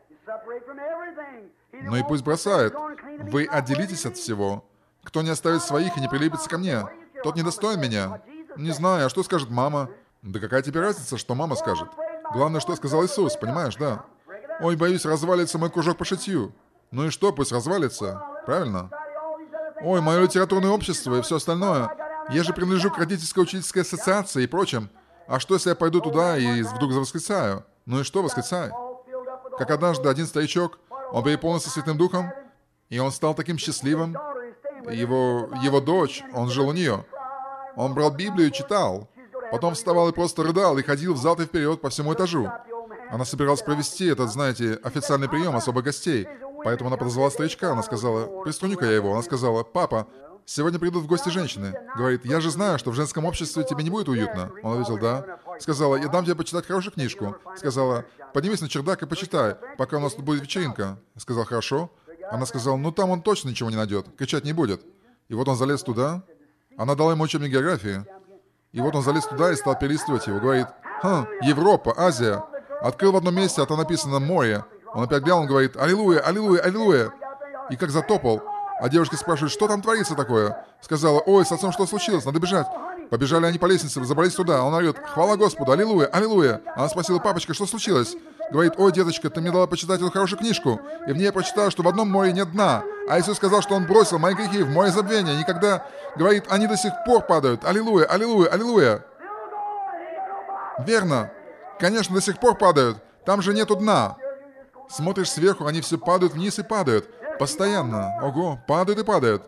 Ну и пусть бросает. Вы отделитесь от всего. Кто не оставит своих и не прилепится ко мне, тот недостоин меня. Не знаю, а что скажет мама? Да какая тебе разница, что мама скажет? Главное, что сказал Иисус, понимаешь, да? Ой, боюсь, развалится мой кружок по шитью. Ну и что, пусть развалится. Правильно? Ой, мое литературное общество и все остальное. Я же принадлежу к родительско-учительской ассоциации и прочим. а что, если я пойду туда и вдруг восклицаю? Ну и что, восклицай? Как однажды один старичок, он переполнился Святым Духом, и он стал таким счастливым. Его, его дочь, он жил у нее. Он брал Библию и читал. Потом вставал и просто рыдал, и ходил взад и вперед по всему этажу. Она собиралась провести этот, знаете, официальный прием особых гостей. Поэтому она подозвала старичка. Она сказала, приструню-ка я его. Она сказала, папа, сегодня придут в гости женщины. Говорит, я же знаю, что в женском обществе тебе не будет уютно. Он ответил, да. Сказала, я дам тебе почитать хорошую книжку. Сказала, поднимись на чердак и почитай, пока у нас тут будет вечеринка. Сказал, хорошо. Она сказала, ну там он точно ничего не найдет, кричать не будет. И вот он залез туда. Она дала ему учебник географии. И вот он залез туда и стал перелистывать его. Говорит, хм, Европа, Азия. Открыл в одном месте, а там написано море. Он опять глянул, говорит, аллилуйя, аллилуйя, аллилуйя. И как затопал. А девушка спрашивает, что там творится такое? Сказала, ой, с отцом что случилось? Надо бежать. Побежали они по лестнице, забрались туда. Он орет, хвала Господу, аллилуйя, аллилуйя. Она спросила, папочка, что случилось? Говорит, ой, деточка, ты мне дала почитать эту хорошую книжку. И в ней я прочитала, что в одном море нет дна. А Иисус сказал, что Он бросил мои грехи в море забвения. Никогда, говорит, они до сих пор падают. Аллилуйя, аллилуйя, аллилуйя. Верно. Конечно, до сих пор падают. Там же нету дна. Смотришь сверху, они все падают вниз и падают. Постоянно. Ого, падают и падают.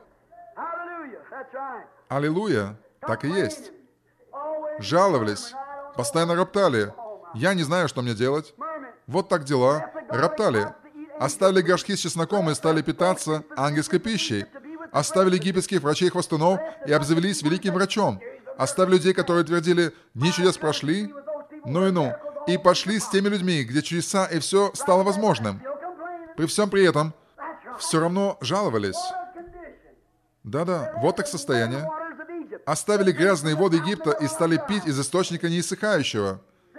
Аллилуйя. Так и есть. Жаловались. Постоянно роптали. Я не знаю, что мне делать. Вот так дела. Роптали. Оставили горшки с чесноком и стали питаться ангельской пищей. Оставили египетских врачей-хвостунов и обзавелись великим врачом. Оставили людей, которые твердили, дни чудес прошли. Ну и ну. И пошли с теми людьми, где чудеса, и все стало возможным. При всем при этом все равно жаловались. Да-да, вот так состояние. Оставили грязные воды Египта и стали пить из источника неиссыхающего.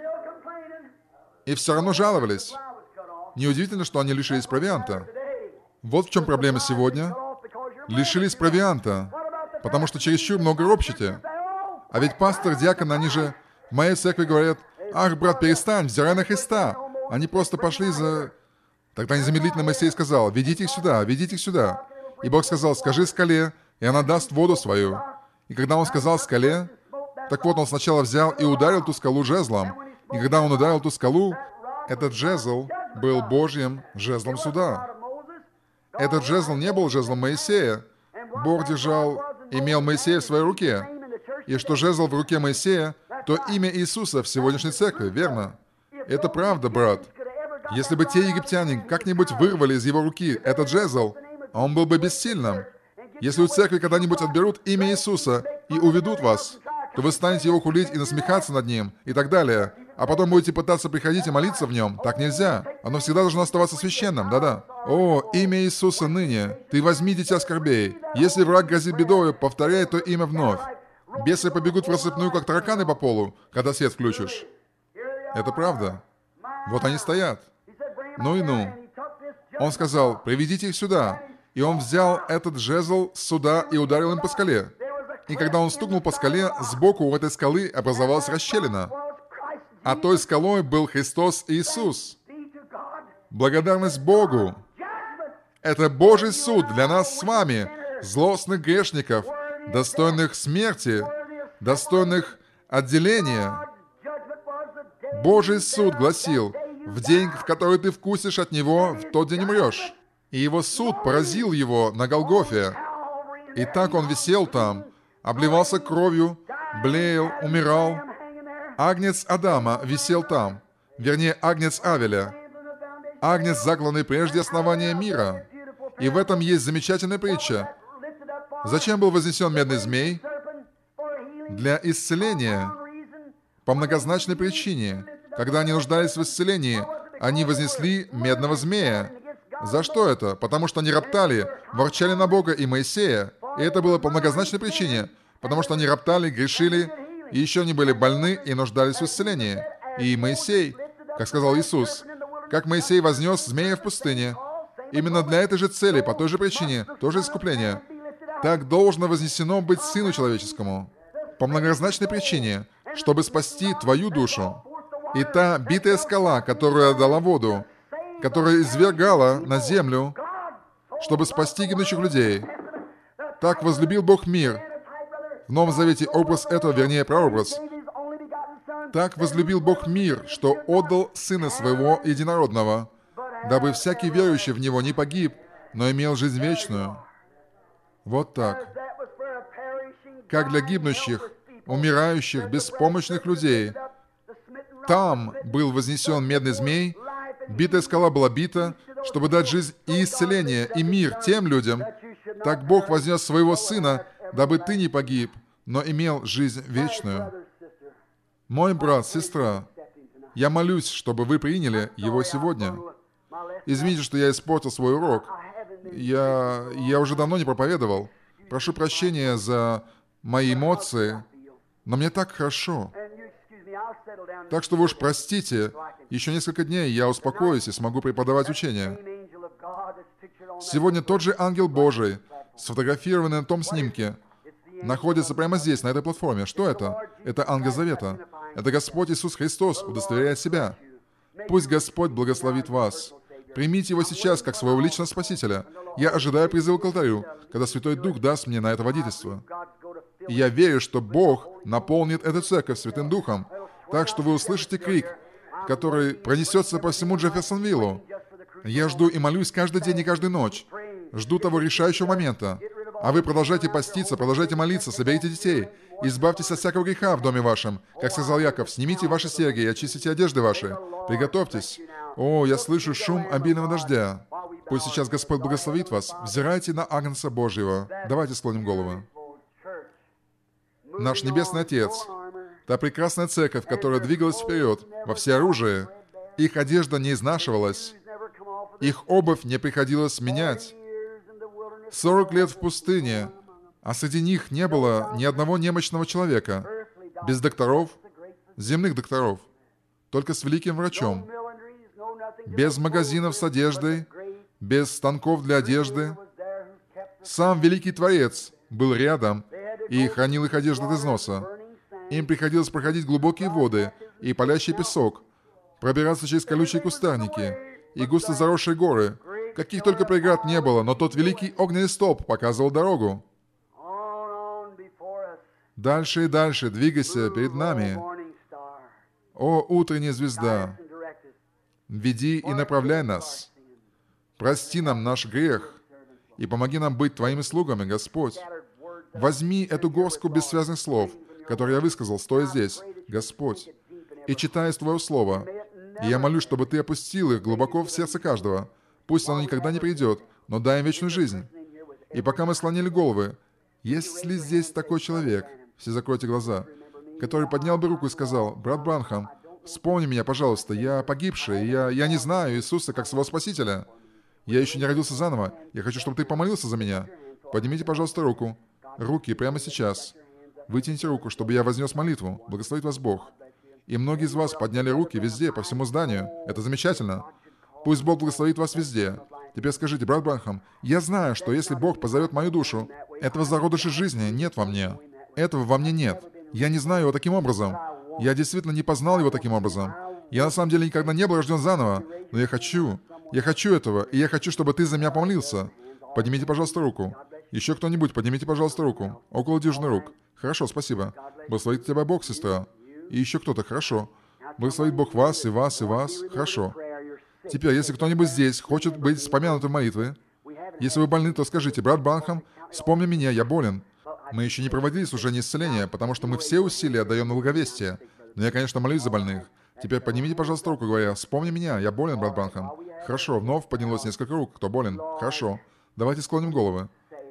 И все равно жаловались. Неудивительно, что они лишились провианта. Вот в чем проблема сегодня. Лишились провианта, потому что чересчур много ропщите. А ведь пастор, диакон, они же в моей церкви говорят, ах, брат, перестань, взирай на Христа. Они просто пошли за... Тогда незамедлительно Моисей сказал, ведите их сюда, ведите их сюда. И Бог сказал, скажи скале, и она даст воду свою. И когда он сказал скале, так вот он сначала взял и ударил ту скалу жезлом. И когда он ударил ту скалу, этот жезл был Божьим жезлом суда. Этот жезл не был жезлом Моисея. Бог держал, имел Моисея в своей руке. И что жезл в руке Моисея, то имя Иисуса в сегодняшней церкви, верно? Это правда, брат. Если бы те египтяне как-нибудь вырвали из его руки этот жезл, он был бы бессильным. Если у церкви когда-нибудь отберут имя Иисуса и уведут вас, то вы станете его хулить и насмехаться над ним, и так далее. А потом будете пытаться приходить и молиться в нем. Так нельзя. Оно всегда должно оставаться священным, да-да. О, имя Иисуса ныне. Ты возьми дитя скорбей. Если враг грозит бедою, повторяй то имя вновь. Бесы побегут в рассыпную, как тараканы по полу, когда свет включишь. Это правда. Вот они стоят. Ну и ну. Он сказал, приведите их сюда. И он взял этот жезл сюда и ударил им по скале. И когда он стукнул по скале, сбоку у этой скалы образовалась расщелина. А той скалой был Христос Иисус. Благодарность Богу. Это Божий суд для нас с вами, злостных грешников, достойных смерти, достойных отделения. Божий суд гласил, в день, в который ты вкусишь от Него, в тот день умрешь. И Его суд поразил Его на Голгофе. И так Он висел там, обливался кровью, блеял, умирал. Агнец Адама висел там, вернее, агнец Авеля. Агнец, закланный прежде основания мира. И в этом есть замечательная притча. Зачем был вознесен медный змей? Для исцеления. По многозначной причине. Когда они нуждались в исцелении, они вознесли медного змея. За что это? Потому что они роптали, ворчали на Бога и Моисея. И это было по многозначной причине. Потому что они роптали, грешили, и еще не были больны и нуждались в исцелении. И Моисей, как сказал Иисус, как Моисей вознес змея в пустыне, именно для этой же цели, по той же причине, тоже искупление, так должно вознесено быть Сыну Человеческому. По многозначной причине, чтобы спасти твою душу. И та битая скала, которая дала воду, которая извергала на землю, чтобы спасти гибнущих людей. Так возлюбил Бог мир. В Новом Завете образ этого, вернее, прообраз. Так возлюбил Бог мир, что отдал Сына Своего Единородного, дабы всякий верующий в Него не погиб, но имел жизнь вечную. Вот так. Как для гибнущих, умирающих, беспомощных людей, там был вознесен медный змей, битая скала была бита, чтобы дать жизнь и исцеление, и мир тем людям. Так Бог вознес Своего Сына, дабы ты не погиб, но имел жизнь вечную. Мой брат, сестра, я молюсь, чтобы вы приняли Его сегодня. Извините, что я испортил свой урок. Я, я уже давно не проповедовал. Прошу прощения за мои эмоции, но мне так хорошо. Так что вы уж простите, еще несколько дней я успокоюсь и смогу преподавать учение. Сегодня тот же ангел Божий, сфотографированный на том снимке, находится прямо здесь, на этой платформе. Что это? Это ангел Завета. Это Господь Иисус Христос удостоверяет себя. Пусть Господь благословит вас. Примите Его сейчас как своего личного Спасителя. Я ожидаю призыва к алтарю, когда Святой Дух даст мне на это водительство. И я верю, что Бог наполнит эту церковь Святым Духом, так что вы услышите крик, который пронесется по всему Джефферсонвиллу. Я жду и молюсь каждый день и каждую ночь. Жду того решающего момента. А вы продолжайте поститься, продолжайте молиться, соберите детей. Избавьтесь от всякого греха в доме вашем. Как сказал Яков, снимите ваши серьги и очистите одежды ваши. Приготовьтесь. О, я слышу шум обильного дождя. Пусть сейчас Господь благословит вас. Взирайте на Агнца Божьего. Давайте склоним голову. Наш Небесный Отец, та прекрасная церковь, которая двигалась вперед во всеоружии, их одежда не изнашивалась, их обувь не приходилось менять. Сорок лет в пустыне, а среди них не было ни одного немощного человека, без докторов, земных докторов, только с великим врачом, без магазинов с одеждой, без станков для одежды. Сам Великий Творец был рядом и хранил их одежду от износа. Им приходилось проходить глубокие воды и палящий песок, пробираться через колючие кустарники и густо заросшие горы. Каких только преград не было, но тот великий огненный столб показывал дорогу. Дальше и дальше двигайся перед нами. О, утренняя звезда, веди и направляй нас. Прости нам наш грех и помоги нам быть Твоими слугами, Господь. Возьми эту горстку бессвязных слов, которые я высказал, стоя здесь, Господь, и читая из Твоего Слова. И я молюсь, чтобы Ты опустил их глубоко в сердце каждого. Пусть оно никогда не придет, но дай им вечную жизнь. И пока мы склонили головы, есть ли здесь такой человек, все закройте глаза, который поднял бы руку и сказал: «Брат Бранхам, вспомни меня, пожалуйста, я погибший, я, я не знаю Иисуса как своего Спасителя. Я еще не родился заново, я хочу, чтобы Ты помолился за меня. Поднимите, пожалуйста, руку. Руки прямо сейчас. Вытяните руку, чтобы я вознес молитву. Благословит вас Бог». И многие из вас подняли руки везде, по всему зданию. Это замечательно. Пусть Бог благословит вас везде. Теперь скажите: «Брат Бранхам, я знаю, что если Бог позовет мою душу, этого зародыша жизни нет во мне. Этого во мне нет. Я не знаю Его таким образом. Я действительно не познал Его таким образом. Я на самом деле никогда не был рожден заново, но я хочу, я хочу этого, и я хочу, чтобы Ты за меня помолился. Поднимите, пожалуйста, руку. Еще кто-нибудь, поднимите, пожалуйста, руку. Около дюжины рук. Хорошо, спасибо. Благословит тебя Бог, сестра. И еще кто-то. Хорошо. Благословит Бог вас, и вас, и вас. Хорошо. Теперь, если кто-нибудь здесь хочет быть вспомянутым в молитве, если вы больны, то скажите: «Брат Бранхам, вспомни меня, я болен». Мы еще не проводили служение исцеления, потому что мы все усилия отдаем на благовестие. Но я, конечно, молюсь за больных. Теперь поднимите, пожалуйста, руку, говоря: «Вспомни меня, я болен, брат Бранхам». Хорошо, вновь поднялось несколько рук. Кто болен? Хорошо. Давайте склоним головы.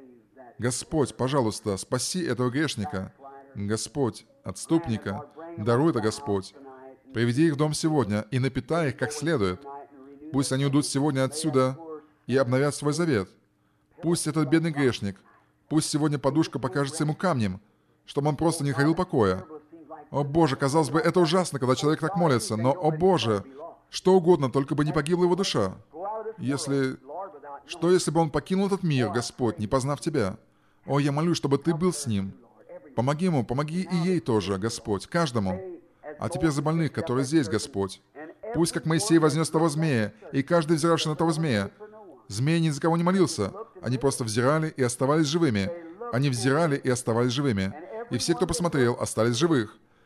Господь, пожалуйста, спаси этого грешника. Господь, отступника, даруй это, Господь. Приведи их в дом сегодня и напитай их как следует. Пусть они уйдут сегодня отсюда и обновят свой завет. Пусть этот бедный грешник, пусть сегодня подушка покажется ему камнем, чтобы он просто не находил покоя. О Боже, казалось бы, это ужасно, когда человек так молится, но, о Боже, что угодно, только бы не погибла его душа. Если... Что, если бы он покинул этот мир, Господь, не познав Тебя? О, я молюсь, чтобы Ты был с ним. Помоги ему, помоги и ей тоже, Господь, каждому. А теперь за больных, которые здесь, Господь. Пусть, как Моисей вознес того змея, и каждый, взиравший на того змея, змей ни за кого не молился. Они просто взирали и оставались живыми. Они взирали и оставались живыми. И все, кто посмотрел, остались живых.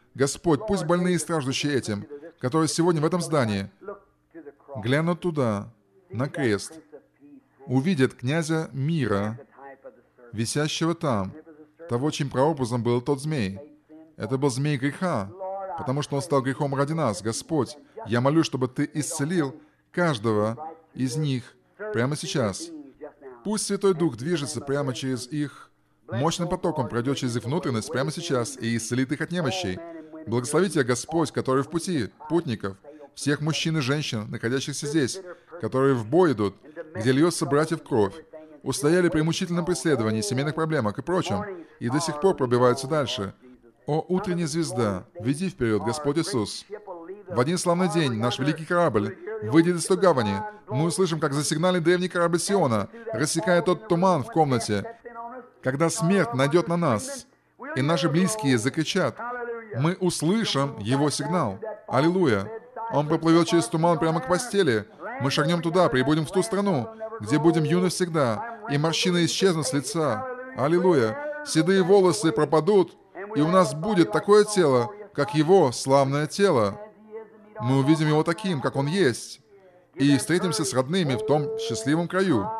Господь, пусть больные и страждущие этим, которые сегодня в этом здании, глянут туда, на крест, увидят князя мира, висящего там, того, чьим прообразом был тот змей. Это был змей греха, потому что он стал грехом ради нас. Господь, я молю, чтобы Ты исцелил каждого из них прямо сейчас. Пусть Святой Дух движется прямо через их, мощным потоком пройдет через их внутренность прямо сейчас и исцелит их от немощей. Благослови Тебя, Господь, который в пути, путников, всех мужчин и женщин, находящихся здесь, которые в бой идут, где льется братьев кровь, устояли при мучительном преследовании, семейных проблемах и прочем, и до сих пор пробиваются дальше. О, утренняя звезда, веди вперед, Господь Иисус. В один славный день наш великий корабль выйдет из той гавани. Мы услышим, как засигналит древний корабль Сиона, рассекая тот туман в комнате. Когда смерть найдет на нас, и наши близкие закричат, мы услышим его сигнал. Аллилуйя! Он проплывет через туман прямо к постели. Мы шагнем туда, прибудем в ту страну, где будем юны всегда, и морщины исчезнут с лица. Аллилуйя! Седые волосы пропадут, и у нас будет такое тело, как его славное тело. Мы увидим его таким, как он есть, и встретимся с родными в том счастливом краю.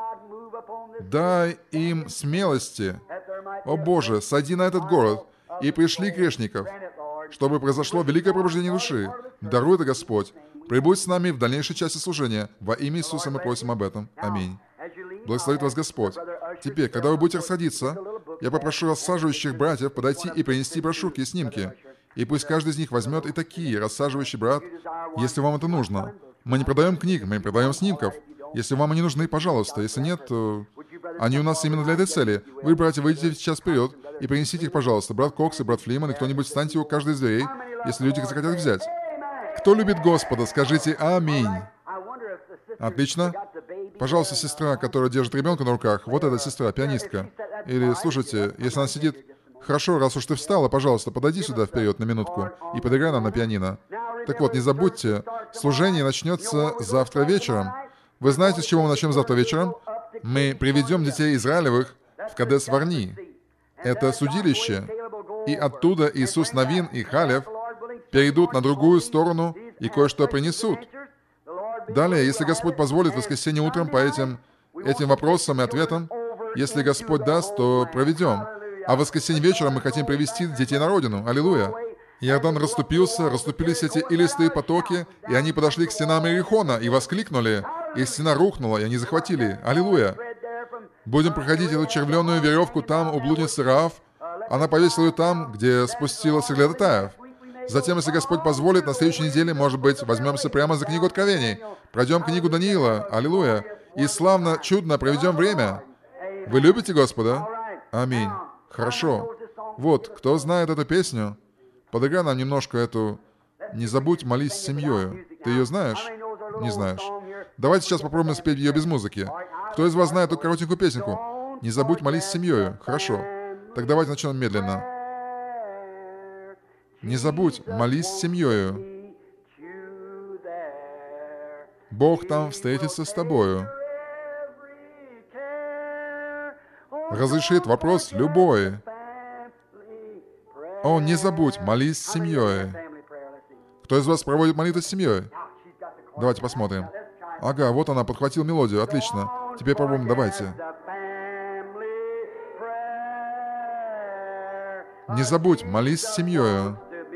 Дай им смелости. О Боже, сойди на этот город и пришли грешников, чтобы произошло великое пробуждение души. Даруй это, Господь. Прибудь с нами в дальнейшей части служения. Во имя Иисуса мы просим об этом. Аминь. Благословит вас Господь. Теперь, когда вы будете расходиться, я попрошу рассаживающих братьев подойти и принести брошюрки и снимки. И пусть каждый из них возьмет и такие, рассаживающий брат, если вам это нужно. Мы не продаем книг, мы не продаем снимков. Если вам они нужны, пожалуйста. Если нет, то они у нас именно для этой цели. Вы, братья, выйдите сейчас вперед и принесите их, пожалуйста. Брат Кокс и брат Флиман, и кто-нибудь встаньте у каждой из дверей, если люди захотят взять. Кто любит Господа, скажите «Аминь». Отлично. Пожалуйста, сестра, которая держит ребенка на руках, вот эта сестра, пианистка. Или, слушайте, если она сидит... Хорошо, раз уж ты встала, пожалуйста, подойди сюда вперед на минутку и подыграй нам на пианино. Так вот, не забудьте, служение начнется завтра вечером. Вы знаете, с чего мы начнем завтра вечером? Мы приведем детей Израилевых в Кадес-Варни. Это судилище. И оттуда Иисус Навин и Халев перейдут на другую сторону и кое-что принесут. Далее, если Господь позволит, в воскресенье утром по этим, этим вопросам и ответам, если Господь даст, то проведем. А в воскресенье вечером мы хотим привести детей на родину. Аллилуйя. Иордан расступился, расступились эти илистые потоки, и они подошли к стенам Иерихона и воскликнули, и стена рухнула, и они захватили. Аллилуйя. Будем проходить эту червленую веревку там, у блудницы Раав. Она повесила ее там, где спустила Сеглядатаев. Затем, если Господь позволит, на следующей неделе, может быть, возьмемся прямо за книгу Откровений. Пройдем книгу Даниила. Аллилуйя. И славно, чудно проведем время. Вы любите Господа? Аминь. Хорошо. Вот, кто знает эту песню, подыграй нам немножко эту «Не забудь, молись с семьей». Ты ее знаешь? Не знаешь. Давайте сейчас попробуем спеть ее без музыки. Кто из вас знает эту коротенькую песенку? «Не забудь, молись с семьей». Хорошо. Так давайте начнем медленно. Не забудь, молись с семьей. Бог там встретится с тобою. Разрешит вопрос любой. О, не забудь, молись с семьей. Кто из вас проводит молитву с семьей? Давайте посмотрим. Ага, вот она, подхватила мелодию. Отлично. Теперь попробуем, давайте. Не забудь, молись с семьей.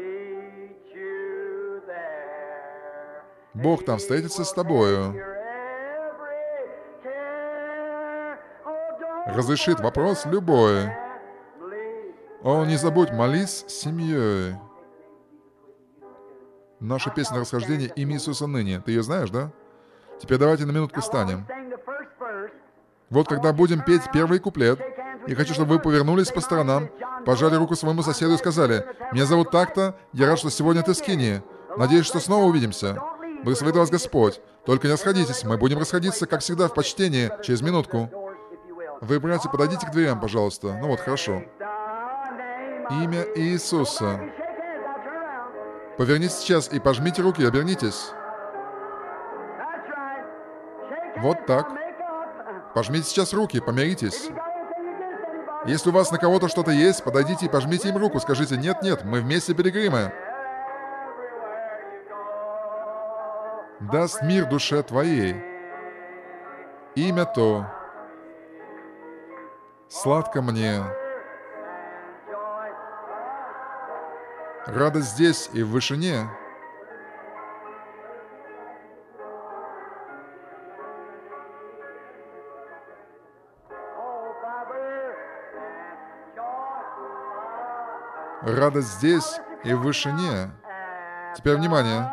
Бог там встретится с тобою. Разрешит вопрос любой. О, не забудь, молись с семьей. Наша песня расхождения «Имя Иисуса ныне». Ты ее знаешь, да? Теперь давайте на минутку встанем. Вот когда будем петь первый куплет, я хочу, чтобы вы повернулись по сторонам, пожали руку своему соседу и сказали: «Меня зовут так-то, я рад, что сегодня ты в Скинии. Надеюсь, что снова увидимся. Благословит вас Господь. Только не расходитесь, мы будем расходиться, как всегда, в почтении, через минутку». Вы, братья, подойдите к дверям, пожалуйста. Ну вот, хорошо. Имя Иисуса. Повернитесь сейчас и пожмите руки, обернитесь. Вот так. Пожмите сейчас руки, помиритесь. Если у вас на кого-то что-то есть, подойдите и пожмите им руку. Скажите: «Нет-нет, мы вместе пилигримы». даст мир душе твоей. Имя то сладко мне. Радость здесь и в вышине. Радость здесь и в вышине. Теперь внимание.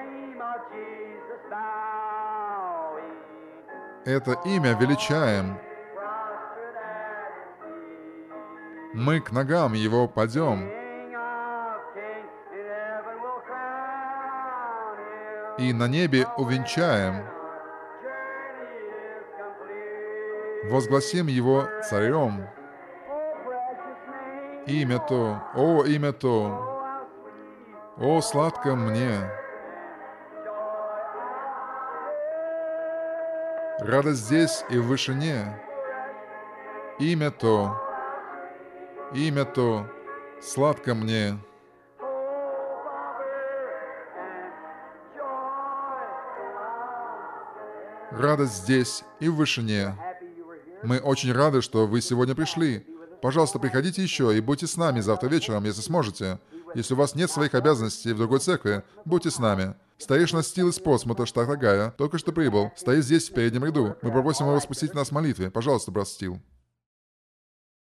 Это имя величаем. Мы к ногам Его падем. И на небе увенчаем. Возгласим Его царем. Имя то, о, имя то, о, сладко мне. Радость здесь и в вышине. Имя то, имя то, сладко мне. Радость здесь и в вышине. Мы очень рады, что вы сегодня пришли. Пожалуйста, приходите еще и будьте с нами завтра вечером, если сможете. Если у вас нет своих обязанностей в другой церкви, будьте с нами. Старейшина Стил из Портсмута, штат Огайо, только что прибыл. Стоит здесь, в переднем ряду. Мы попросим его распустить нас в молитве. Пожалуйста, брат Стил.